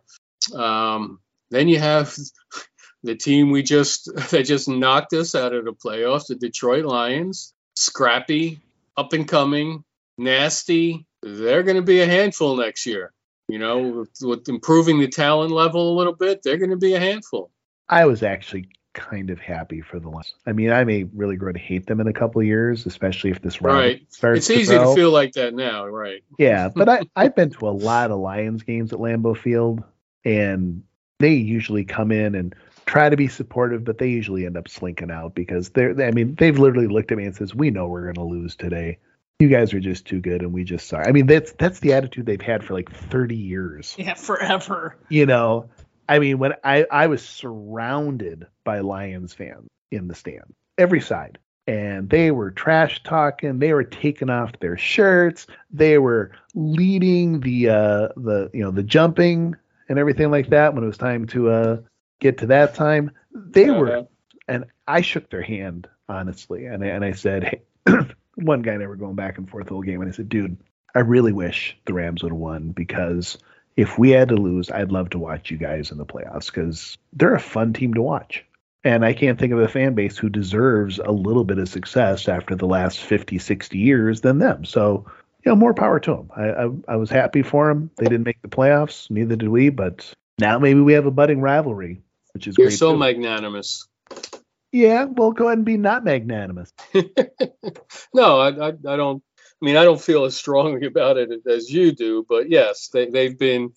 [SPEAKER 2] Then you have the team that just knocked us out of the playoffs, the Detroit Lions, scrappy, up and coming, nasty. They're going to be a handful next year. With improving the talent level a little bit, they're going to be a handful.
[SPEAKER 4] I was actually kind of happy for the Lions. I mean, I may really grow to hate them in a couple of years, especially if this round starts.
[SPEAKER 2] It's easy to feel like that now, right?
[SPEAKER 4] Yeah, but I've been to a lot of Lions games at Lambeau Field, and they usually come in and try to be supportive, but they usually end up slinking out because they've literally looked at me and says, "We know we're going to lose today. You guys are just too good, and we just sorry." I mean, that's the attitude they've had for like 30 years.
[SPEAKER 3] Yeah, forever.
[SPEAKER 4] I mean, when I was surrounded by Lions fans in the stand, every side, and they were trash talking, they were taking off their shirts, they were leading the jumping and everything like that when it was time to get to that time. They were, and I shook their hand honestly, and I said, hey, one guy and I were going back and forth the whole game, and I said, dude, I really wish the Rams would have won because if we had to lose, I'd love to watch you guys in the playoffs because they're a fun team to watch. And I can't think of a fan base who deserves a little bit of success after the last 50, 60 years than them. So, more power to them. I was happy for them. They didn't make the playoffs. Neither did we. But now maybe we have a budding rivalry, which is
[SPEAKER 2] You're
[SPEAKER 4] great.
[SPEAKER 2] so
[SPEAKER 4] too.
[SPEAKER 2] Magnanimous.
[SPEAKER 4] Yeah, we'll go ahead and be not magnanimous.
[SPEAKER 2] No, I don't. I mean, I don't feel as strongly about it as you do, but yes, they've been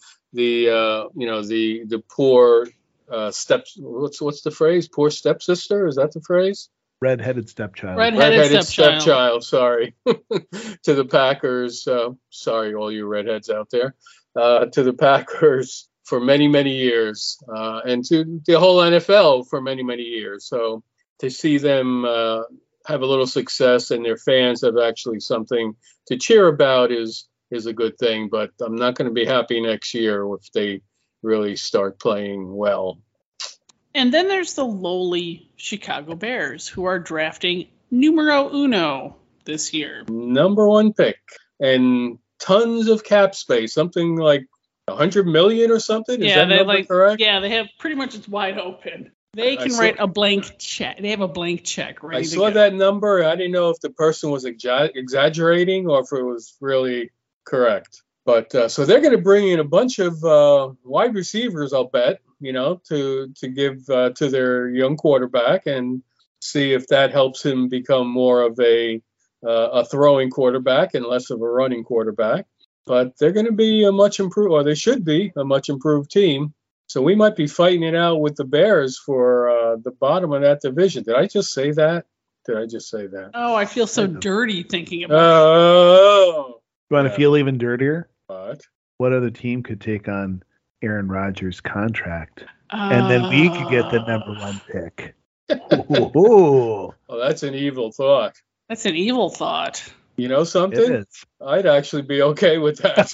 [SPEAKER 2] the poor steps. What's the phrase? Poor stepsister? Is that the phrase?
[SPEAKER 4] Redheaded stepchild.
[SPEAKER 2] Redheaded stepchild. Sorry, to the Packers. Sorry, all you redheads out there. To the Packers for many, many years, and to the whole NFL for many, many years. So to see them have a little success and their fans have actually something to cheer about is a good thing. But I'm not going to be happy next year if they really start playing well.
[SPEAKER 3] And then there's the lowly Chicago Bears, who are drafting numero uno this year.
[SPEAKER 2] Number 1 pick and tons of cap space, something like $100 million or something. Is that number correct?
[SPEAKER 3] Yeah, they have pretty much it's wide open. They can write a blank check. They have a blank check ready to go.
[SPEAKER 2] I saw that number. I didn't know if the person was exaggerating or if it was really correct. But so they're going to bring in a bunch of wide receivers, I'll bet, to give to their young quarterback and see if that helps him become more of a throwing quarterback and less of a running quarterback. But they're going to be a much improved, or they should be a much improved team. So we might be fighting it out with the Bears for the bottom of that division. Did I just say that?
[SPEAKER 3] Oh, I feel so dirty thinking about it.
[SPEAKER 2] Oh.
[SPEAKER 4] You want to feel even dirtier?
[SPEAKER 2] What
[SPEAKER 4] other team could take on Aaron Rodgers' contract? And then we could get the number 1 pick.
[SPEAKER 2] Oh, that's an evil thought.
[SPEAKER 3] That's an evil thought.
[SPEAKER 2] You know something?
[SPEAKER 4] It is.
[SPEAKER 2] I'd actually be okay with that.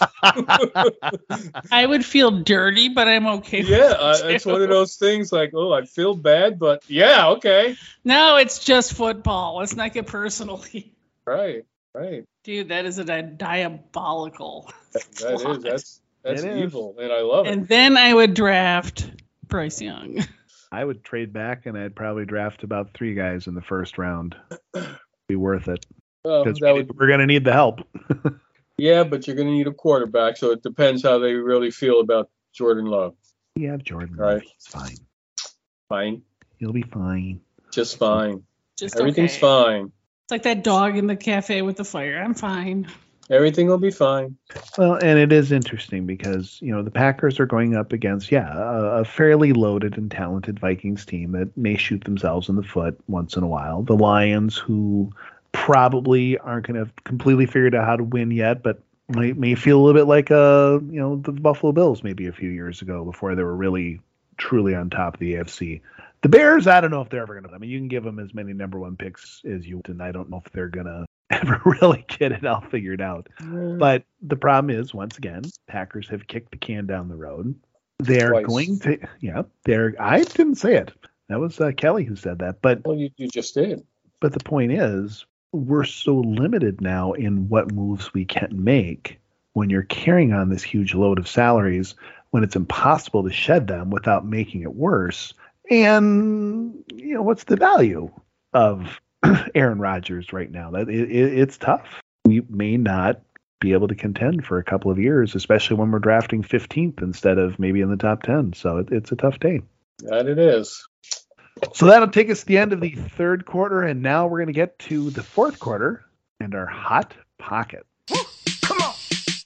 [SPEAKER 3] I would feel dirty, but I'm okay with it.
[SPEAKER 2] Yeah, it's one of those things like, oh, I feel bad, but yeah, okay.
[SPEAKER 3] No, it's just football. Let's not get personal here.
[SPEAKER 2] Right.
[SPEAKER 3] Dude, that is a diabolical
[SPEAKER 2] That is. That's evil, and I love it.
[SPEAKER 3] And then I would draft Bryce Young.
[SPEAKER 4] I would trade back, and I'd probably draft about 3 guys in the first round. Be worth it. Because we're going to need the help.
[SPEAKER 2] Yeah, but you're going to need a quarterback, so it depends how they really feel about Jordan Love.
[SPEAKER 4] You have Jordan Love. He's fine.
[SPEAKER 2] Fine?
[SPEAKER 4] He'll be fine.
[SPEAKER 2] Just fine.
[SPEAKER 3] Just
[SPEAKER 2] Everything's fine.
[SPEAKER 3] It's like that dog in the cafe with the fire. I'm fine.
[SPEAKER 2] Everything will be fine.
[SPEAKER 4] Well, and it is interesting because, the Packers are going up against, a fairly loaded and talented Vikings team that may shoot themselves in the foot once in a while. The Lions, who probably aren't going to have completely figured out how to win yet, but may feel a little bit like the Buffalo Bills maybe a few years ago before they were really truly on top of the AFC. The Bears, I don't know if they're ever going to. I mean, you can give them as many number 1 picks as you want, and I don't know if they're going to ever really get it all figured out. But the problem is, once again, Packers have kicked the can down the road. They're going to, I didn't say it. That was Kelly who said that. But
[SPEAKER 2] well, you just did.
[SPEAKER 4] But the point is, we're so limited now in what moves we can make when you're carrying on this huge load of salaries, when it's impossible to shed them without making it worse. And, what's the value of Aaron Rodgers right now? It's tough. We may not be able to contend for a couple of years, especially when we're drafting 15th instead of maybe in the top 10. So it's a tough day.
[SPEAKER 2] That it is.
[SPEAKER 4] So that'll take us to the end of the 3rd quarter, and now we're going to get to the 4th quarter and our Hot Pocket.
[SPEAKER 8] Come on.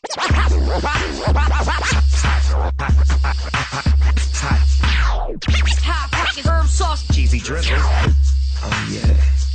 [SPEAKER 8] Hot Pocket herb sauce. Cheesy drizzle. Oh, yeah.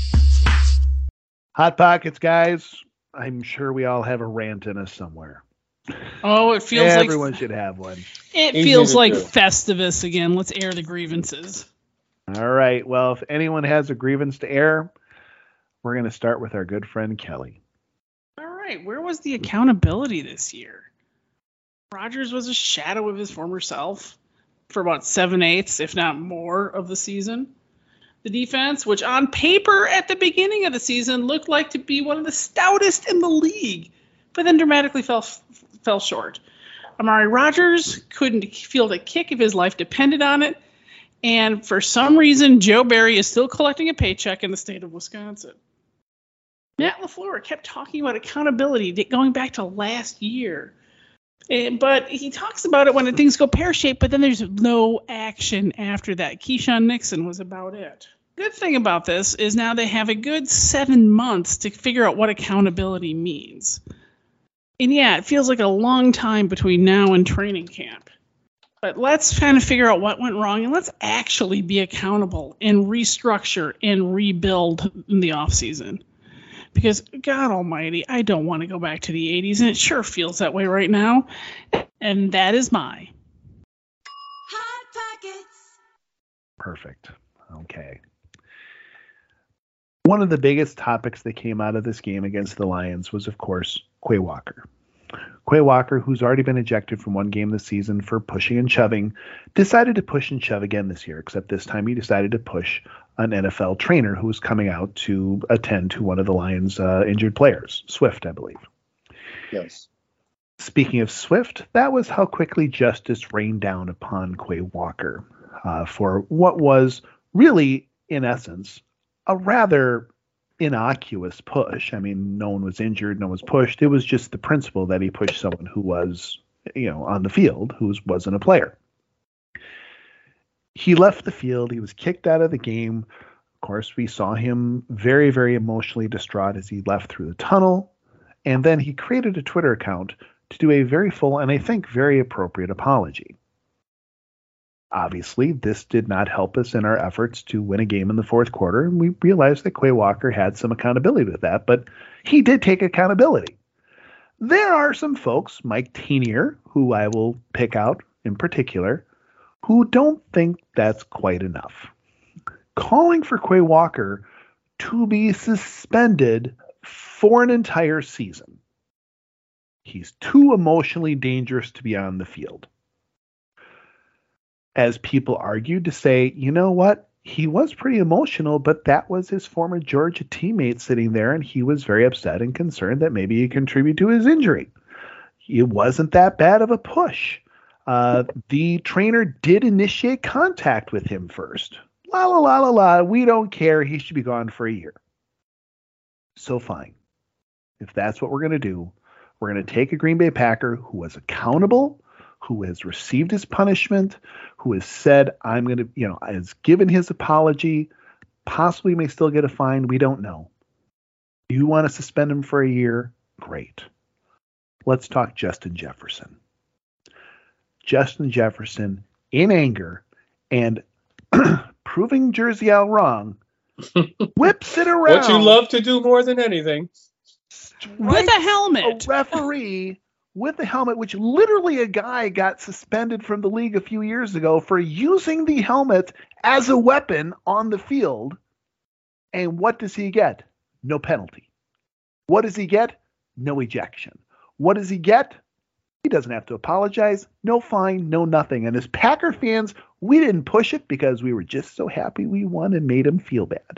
[SPEAKER 4] Hot Pockets, guys. I'm sure we all have a rant in us somewhere.
[SPEAKER 3] Oh, it feels like
[SPEAKER 4] everyone should have one.
[SPEAKER 3] It feels like Festivus again. Let's air the grievances.
[SPEAKER 4] All right. Well, if anyone has a grievance to air, we're going to start with our good friend Kelly.
[SPEAKER 3] All right. Where was the accountability this year? Rodgers was a shadow of his former self for about 7/8, if not more, of the season. The defense, which on paper at the beginning of the season looked like to be one of the stoutest in the league, but then dramatically fell short. Amari Rodgers couldn't field a kick if his life depended on it. And for some reason, Joe Barry is still collecting a paycheck in the state of Wisconsin. Matt LaFleur kept talking about accountability going back to last year. But he talks about it when things go pear-shaped, but then there's no action after that. Keyshawn Nixon was about it. Good thing about this is now they have a good 7 months to figure out what accountability means. And yeah, it feels like a long time between now and training camp. But let's kind of figure out what went wrong, and let's actually be accountable and restructure and rebuild in the offseason. Because, God almighty, I don't want to go back to the 80s, and it sure feels that way right now. And that is my
[SPEAKER 1] Hot Pockets.
[SPEAKER 4] Perfect. Okay. One of the biggest topics that came out of this game against the Lions was, of course, Quay Walker. Quay Walker, who's already been ejected from one game this season for pushing and shoving, decided to push and shove again this year, except this time he decided to push an NFL trainer who was coming out to attend to one of the Lions' injured players, Swift, I believe.
[SPEAKER 2] Yes.
[SPEAKER 4] Speaking of Swift, that was how quickly justice rained down upon Quay Walker for what was really, in essence, a rather innocuous push. I mean, no one was injured, no one was pushed. It was just the principle that he pushed someone who was, on the field, who wasn't a player. He left the field. He was kicked out of the game. Of course, we saw him very, very emotionally distraught as he left through the tunnel. And then he created a Twitter account to do a very full and I think very appropriate apology. Obviously, this did not help us in our efforts to win a game in the fourth quarter, and we realized that Quay Walker had some accountability with that, but he did take accountability. There are some folks, Mike Tenier, who I will pick out in particular, who don't think that's quite enough. Calling for Quay Walker to be suspended for an entire season. He's too emotionally dangerous to be on the field. As people argued to say, you know what? He was pretty emotional, but that was his former Georgia teammate sitting there, and he was very upset and concerned that maybe he contributed to his injury. It wasn't that bad of a push. The trainer did initiate contact with him first. La, la, la, la, la. We don't care. He should be gone for a year. So fine. If that's what we're going to do, we're going to take a Green Bay Packer who was accountable, who has received his punishment, who has said, I'm going to, has given his apology, possibly may still get a fine. We don't know. You want to suspend him for a year? Great. Let's talk Justin Jefferson. Justin Jefferson, in anger and proving Jersey Al wrong, whips it around.
[SPEAKER 2] What you love to do more than anything.
[SPEAKER 3] With a helmet.
[SPEAKER 4] A referee with a helmet, which literally a guy got suspended from the league a few years ago for using the helmet as a weapon on the field. And what does he get? No penalty. What does he get? No ejection. What does he get? He doesn't have to apologize. No fine, no nothing. And as Packer fans, we didn't push it because we were just so happy we won and made him feel bad.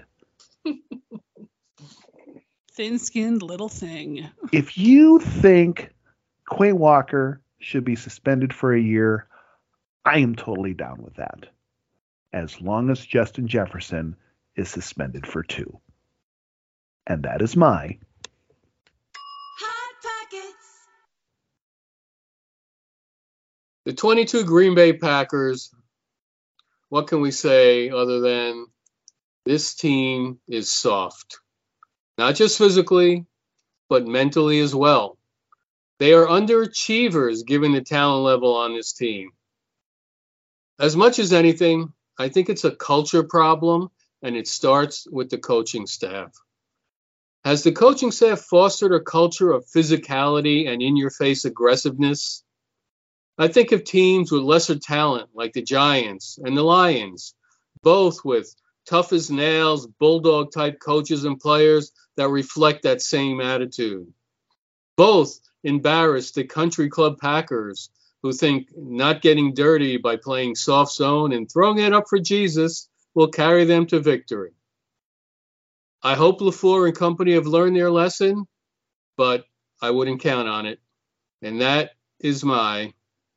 [SPEAKER 3] Thin-skinned little thing.
[SPEAKER 4] If you think Quay Walker should be suspended for a year, I am totally down with that. As long as Justin Jefferson is suspended for 2. And that is my
[SPEAKER 1] Hot Pockets.
[SPEAKER 2] The 22 Green Bay Packers, what can we say other than this team is soft? Not just physically, but mentally as well. They are underachievers given the talent level on this team. As much as anything, I think it's a culture problem, and it starts with the coaching staff. Has the coaching staff fostered a culture of physicality and in-your-face aggressiveness? I think of teams with lesser talent like the Giants and the Lions, both with tough as nails, bulldog-type coaches and players that reflect that same attitude. Both embarrass the country club Packers, who think not getting dirty by playing soft zone and throwing it up for Jesus will carry them to victory. I hope LaFleur and company have learned their lesson, but I wouldn't count on it. And that is my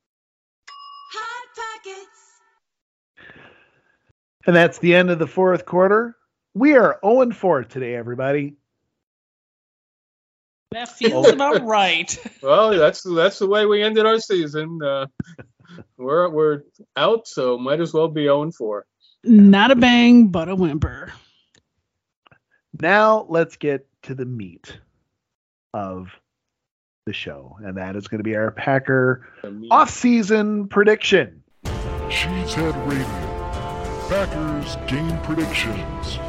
[SPEAKER 1] Hot Pockets.
[SPEAKER 4] And that's the end of the fourth quarter. We are 0-4 today, everybody.
[SPEAKER 3] That feels about right.
[SPEAKER 2] Well, that's the way we ended our season. We're out, so might as well be 0-4.
[SPEAKER 3] Not a bang, but a whimper.
[SPEAKER 4] Now let's get to the meat of the show, and that is going to be our Packer off-season prediction.
[SPEAKER 5] Cheesehead Radio. Packers game predictions.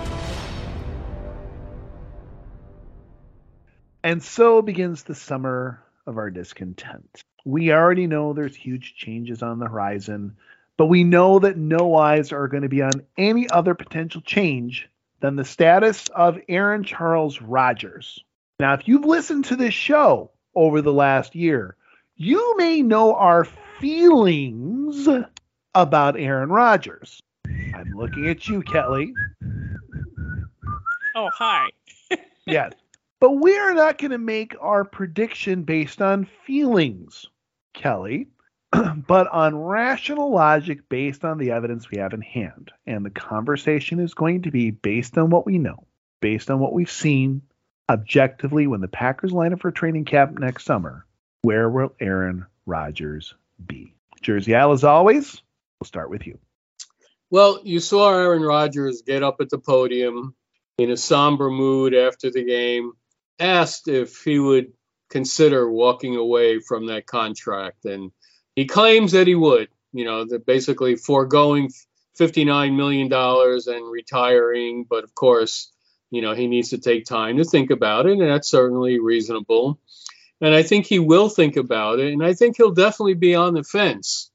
[SPEAKER 4] And so begins the summer of our discontent. We already know there's huge changes on the horizon, but we know that no eyes are going to be on any other potential change than the status of Aaron Charles Rodgers. Now, if you've listened to this show over the last year, you may know our feelings about Aaron Rodgers. I'm looking at you, Kelly.
[SPEAKER 3] Oh, hi.
[SPEAKER 4] Yes. But we are not going to make our prediction based on feelings, Kelly, but on rational logic based on the evidence we have in hand. And the conversation is going to be based on what we know, based on what we've seen objectively when the Packers line up for training camp next summer. Where will Aaron Rodgers be? Jersey Al, as always, we'll start with you.
[SPEAKER 2] Well, you saw Aaron Rodgers get up at the podium in a somber mood after the game, asked if he would consider walking away from that contract. And he claims that he would, that basically foregoing $59 million and retiring. But of course, he needs to take time to think about it. And that's certainly reasonable. And I think he will think about it. And I think he'll definitely be on the fence,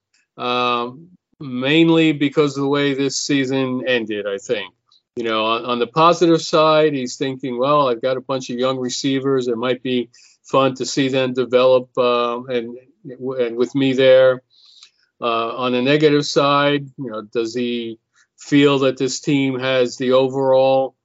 [SPEAKER 2] mainly because of the way this season ended, I think. On the positive side, he's thinking, well, I've got a bunch of young receivers. It might be fun to see them develop and with me there. On the negative side, does he feel that this team has the overall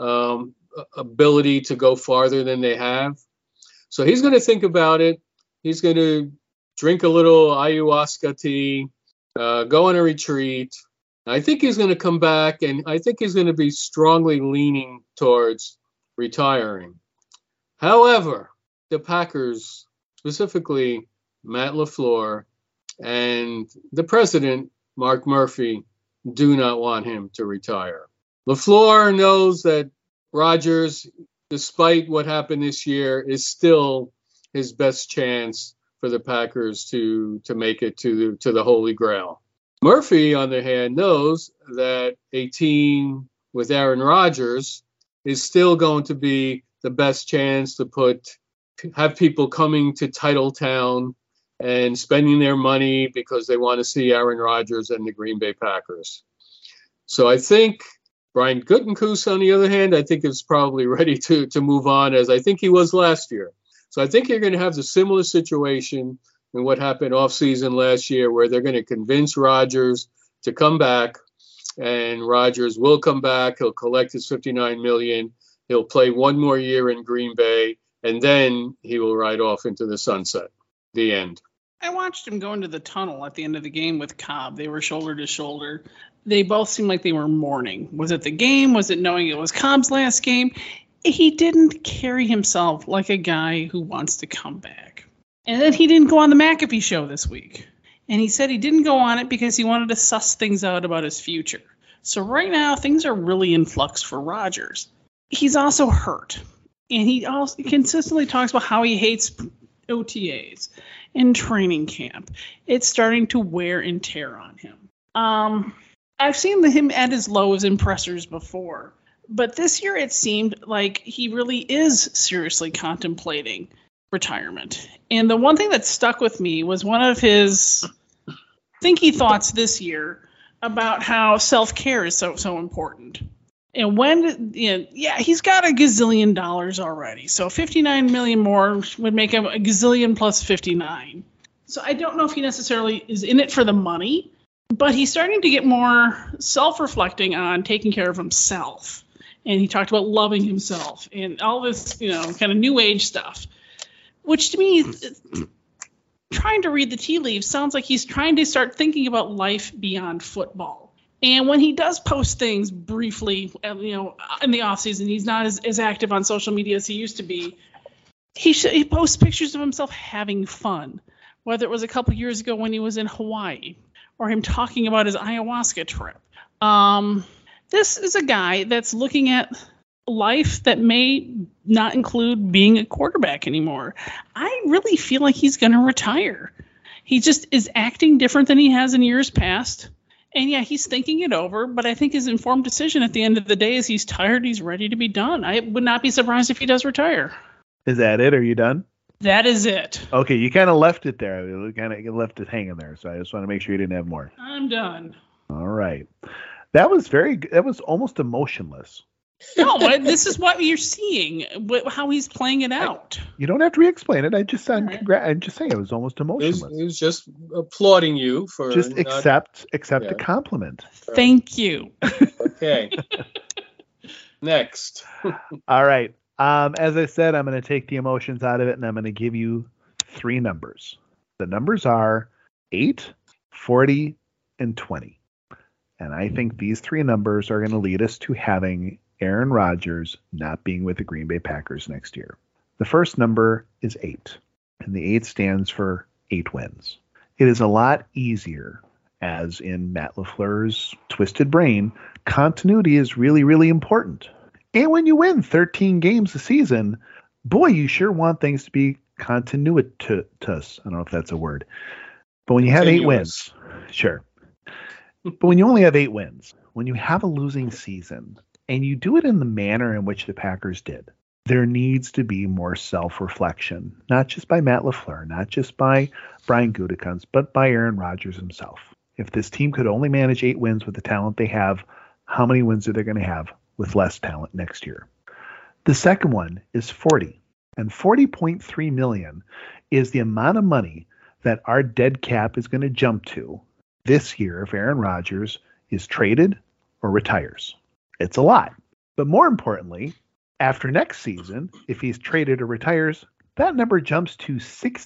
[SPEAKER 2] ability to go farther than they have? So he's going to think about it. He's going to drink a little ayahuasca tea, go on a retreat. I think he's going to come back, and I think he's going to be strongly leaning towards retiring. However, the Packers, specifically Matt LaFleur and the president, Mark Murphy, do not want him to retire. LaFleur knows that Rodgers, despite what happened this year, is still his best chance for the Packers to make it to the Holy Grail. Murphy, on the other hand, knows that a team with Aaron Rodgers is still going to be the best chance to have people coming to Titletown and spending their money because they want to see Aaron Rodgers and the Green Bay Packers. So I think Brian Gutekunst, on the other hand, I think is probably ready to move on, as I think he was last year. So I think you're going to have the similar situation in what happened off-season last year, where they're going to convince Rodgers to come back, and Rodgers will come back. He'll collect his $59 million. He'll play one more year in Green Bay, and then he will ride off into the sunset. The end.
[SPEAKER 3] I watched him go into the tunnel at the end of the game with Cobb. They were shoulder to shoulder. They both seemed like they were mourning. Was it the game? Was it knowing it was Cobb's last game? He didn't carry himself like a guy who wants to come back. And then he didn't go on the McAfee show this week. And he said he didn't go on it because he wanted to suss things out about his future. So right now, things are really in flux for Rodgers. He's also hurt. And he also consistently talks about how he hates OTAs and training camp. It's starting to wear and tear on him. I've seen him at his lows in pressers before. But this year it seemed like he really is seriously contemplating retirement. And the one thing that stuck with me was one of his thinky thoughts this year about how self-care is so important. And he's got a gazillion dollars already. So $59 million more would make him a gazillion plus 59. So I don't know if he necessarily is in it for the money, but he's starting to get more self-reflecting on taking care of himself. And he talked about loving himself and all this, kind of new age stuff, which to me, trying to read the tea leaves sounds like he's trying to start thinking about life beyond football. And when he does post things briefly, in the off season, he's not as active on social media as he used to be. He posts pictures of himself having fun, whether it was a couple years ago when he was in Hawaii or him talking about his ayahuasca trip. This is a guy that's looking at life that may not include being a quarterback anymore. I really feel like he's going to retire. He just is acting different than he has in years past. And yeah, he's thinking it over, but I think his informed decision at the end of the day is he's tired, he's ready to be done. I would not be surprised if he does retire.
[SPEAKER 4] Is that it? Are you done?
[SPEAKER 3] That is it.
[SPEAKER 4] Okay, you kind of left it there. You kind of left it hanging there, so I just want to make sure you didn't have more.
[SPEAKER 3] I'm done.
[SPEAKER 4] All right. That was almost emotionless.
[SPEAKER 3] No, this is what you're seeing, how he's playing it out.
[SPEAKER 4] You don't have to re-explain it. I'm just saying it was almost emotionless.
[SPEAKER 2] It was just applauding you for
[SPEAKER 4] just accept the compliment.
[SPEAKER 3] Thank you.
[SPEAKER 2] Okay. Next.
[SPEAKER 4] All right. As I said, I'm going to take the emotions out of it, and I'm going to give you 3 numbers. The numbers are 8, 40, and 20. And I think these 3 numbers are going to lead us to having Aaron Rodgers not being with the Green Bay Packers next year. The first number is 8, and the 8 stands for 8 wins. It is a lot easier, as in Matt LaFleur's twisted brain, continuity is really, really important. And when you win 13 games a season, boy, you sure want things to be continuitus. I don't know if that's a word. But when you have 8 wins, sure. But when you only have 8 wins, when you have a losing season, and you do it in the manner in which the Packers did, there needs to be more self-reflection, not just by Matt LaFleur, not just by Brian Gutekunst, but by Aaron Rodgers himself. If this team could only manage 8 wins with the talent they have, how many wins are they going to have with less talent next year? The second one is 40. And $40.3 million is the amount of money that our dead cap is going to jump to this year if Aaron Rodgers is traded or retires. It's a lot. But more importantly, after next season, if he's traded or retires, that number jumps to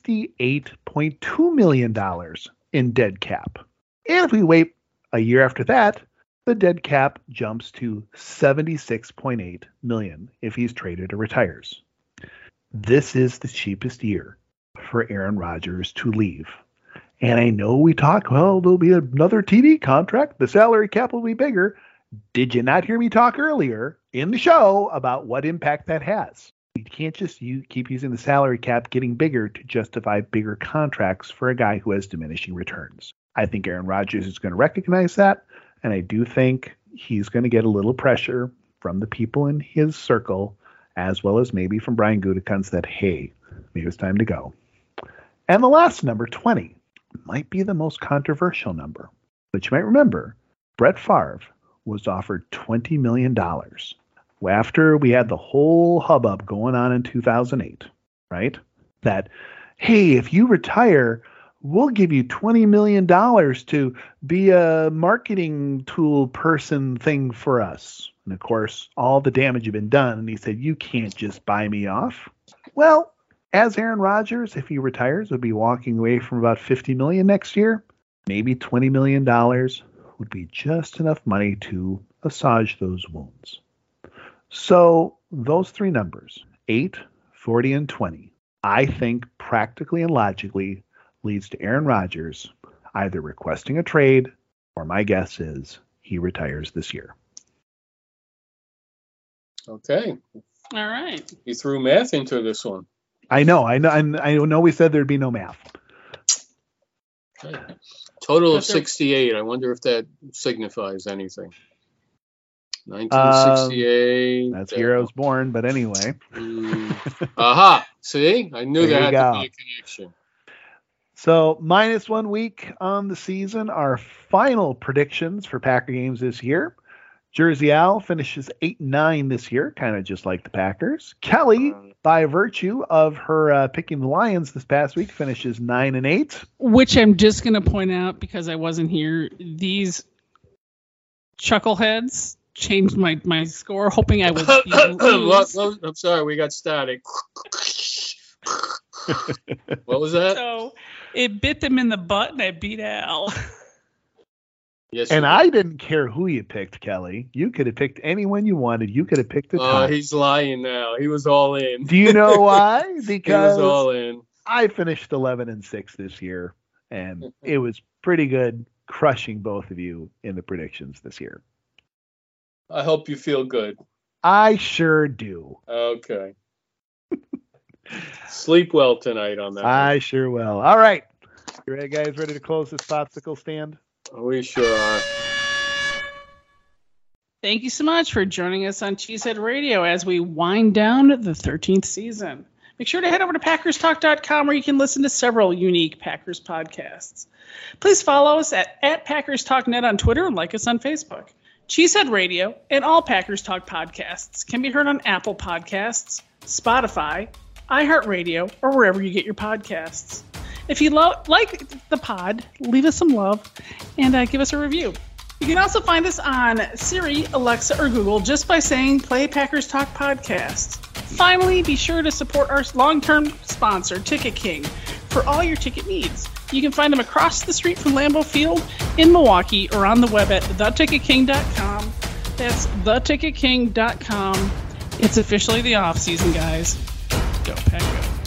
[SPEAKER 4] $68.2 million in dead cap. And if we wait a year after that, the dead cap jumps to $76.8 million if he's traded or retires. This is the cheapest year for Aaron Rodgers to leave. And I know we talk, well, there'll be another TV contract. The salary cap will be bigger. Did you not hear me talk earlier in the show about what impact that has? You can't just keep using the salary cap getting bigger to justify bigger contracts for a guy who has diminishing returns. I think Aaron Rodgers is going to recognize that, and I do think he's going to get a little pressure from the people in his circle, as well as maybe from Brian Gutekunst, that, hey, maybe it's time to go. And the last number, 20, might be the most controversial number. But you might remember, Brett Favre was offered $20 million after we had the whole hubbub going on in 2008, right? That, hey, if you retire, we'll give you $20 million to be a marketing tool person thing for us. And of course, all the damage had been done. And he said, you can't just buy me off. Well, as Aaron Rodgers, if he retires, would be walking away from about $50 million next year. Maybe $20 million would be just enough money to assuage those wounds. So those 3 numbers, 8, 40, and 20, I think practically and logically leads to Aaron Rodgers either requesting a trade, or my guess is he retires this year.
[SPEAKER 2] Okay.
[SPEAKER 3] All right.
[SPEAKER 2] You threw math into this one.
[SPEAKER 4] I know we said there'd be no math.
[SPEAKER 2] Okay. Total of 68. I wonder if that signifies anything. 1968.
[SPEAKER 4] That's year I was born, but anyway.
[SPEAKER 2] Aha. See? I knew there had to be a connection.
[SPEAKER 4] So, minus 1 week on the season. Our final predictions for Packer games this year. Jersey Al finishes 8-9 this year, kind of just like the Packers. Kelly, by virtue of her picking the Lions this past week, finishes 9-8.
[SPEAKER 3] Which I'm just going to point out because I wasn't here. These chuckleheads changed my score, hoping I would lose.
[SPEAKER 2] I'm sorry, we got static. What was that?
[SPEAKER 3] So it bit them in the butt, and I beat Al.
[SPEAKER 2] Yes,
[SPEAKER 4] and I didn't care who you picked, Kelly. You could have picked anyone you wanted. You could have picked a tie.
[SPEAKER 2] He's lying now. He was all in.
[SPEAKER 4] Do you know why? Because
[SPEAKER 2] he was all in.
[SPEAKER 4] I finished 11-6 this year, and it was pretty good, crushing both of you in the predictions this year.
[SPEAKER 2] I hope you feel good.
[SPEAKER 4] I sure do.
[SPEAKER 2] Okay. Sleep well tonight on that.
[SPEAKER 4] I sure will. All right. You ready, guys? Ready to close this popsicle stand?
[SPEAKER 2] We sure are.
[SPEAKER 3] Thank you so much for joining us on Cheesehead Radio as we wind down the 13th season. Make sure to head over to PackersTalk.com where you can listen to several unique Packers podcasts. Please follow us at PackersTalkNet on Twitter and like us on Facebook. Cheesehead Radio and all Packers Talk podcasts can be heard on Apple Podcasts, Spotify, iHeartRadio, or wherever you get your podcasts. If you like the pod, leave us some love and give us a review. You can also find us on Siri, Alexa, or Google just by saying Play Packers Talk Podcast. Finally, be sure to support our long-term sponsor, Ticket King, for all your ticket needs. You can find them across the street from Lambeau Field in Milwaukee or on the web at theticketking.com. That's theticketking.com. It's officially the off-season, guys. Go Pack Go.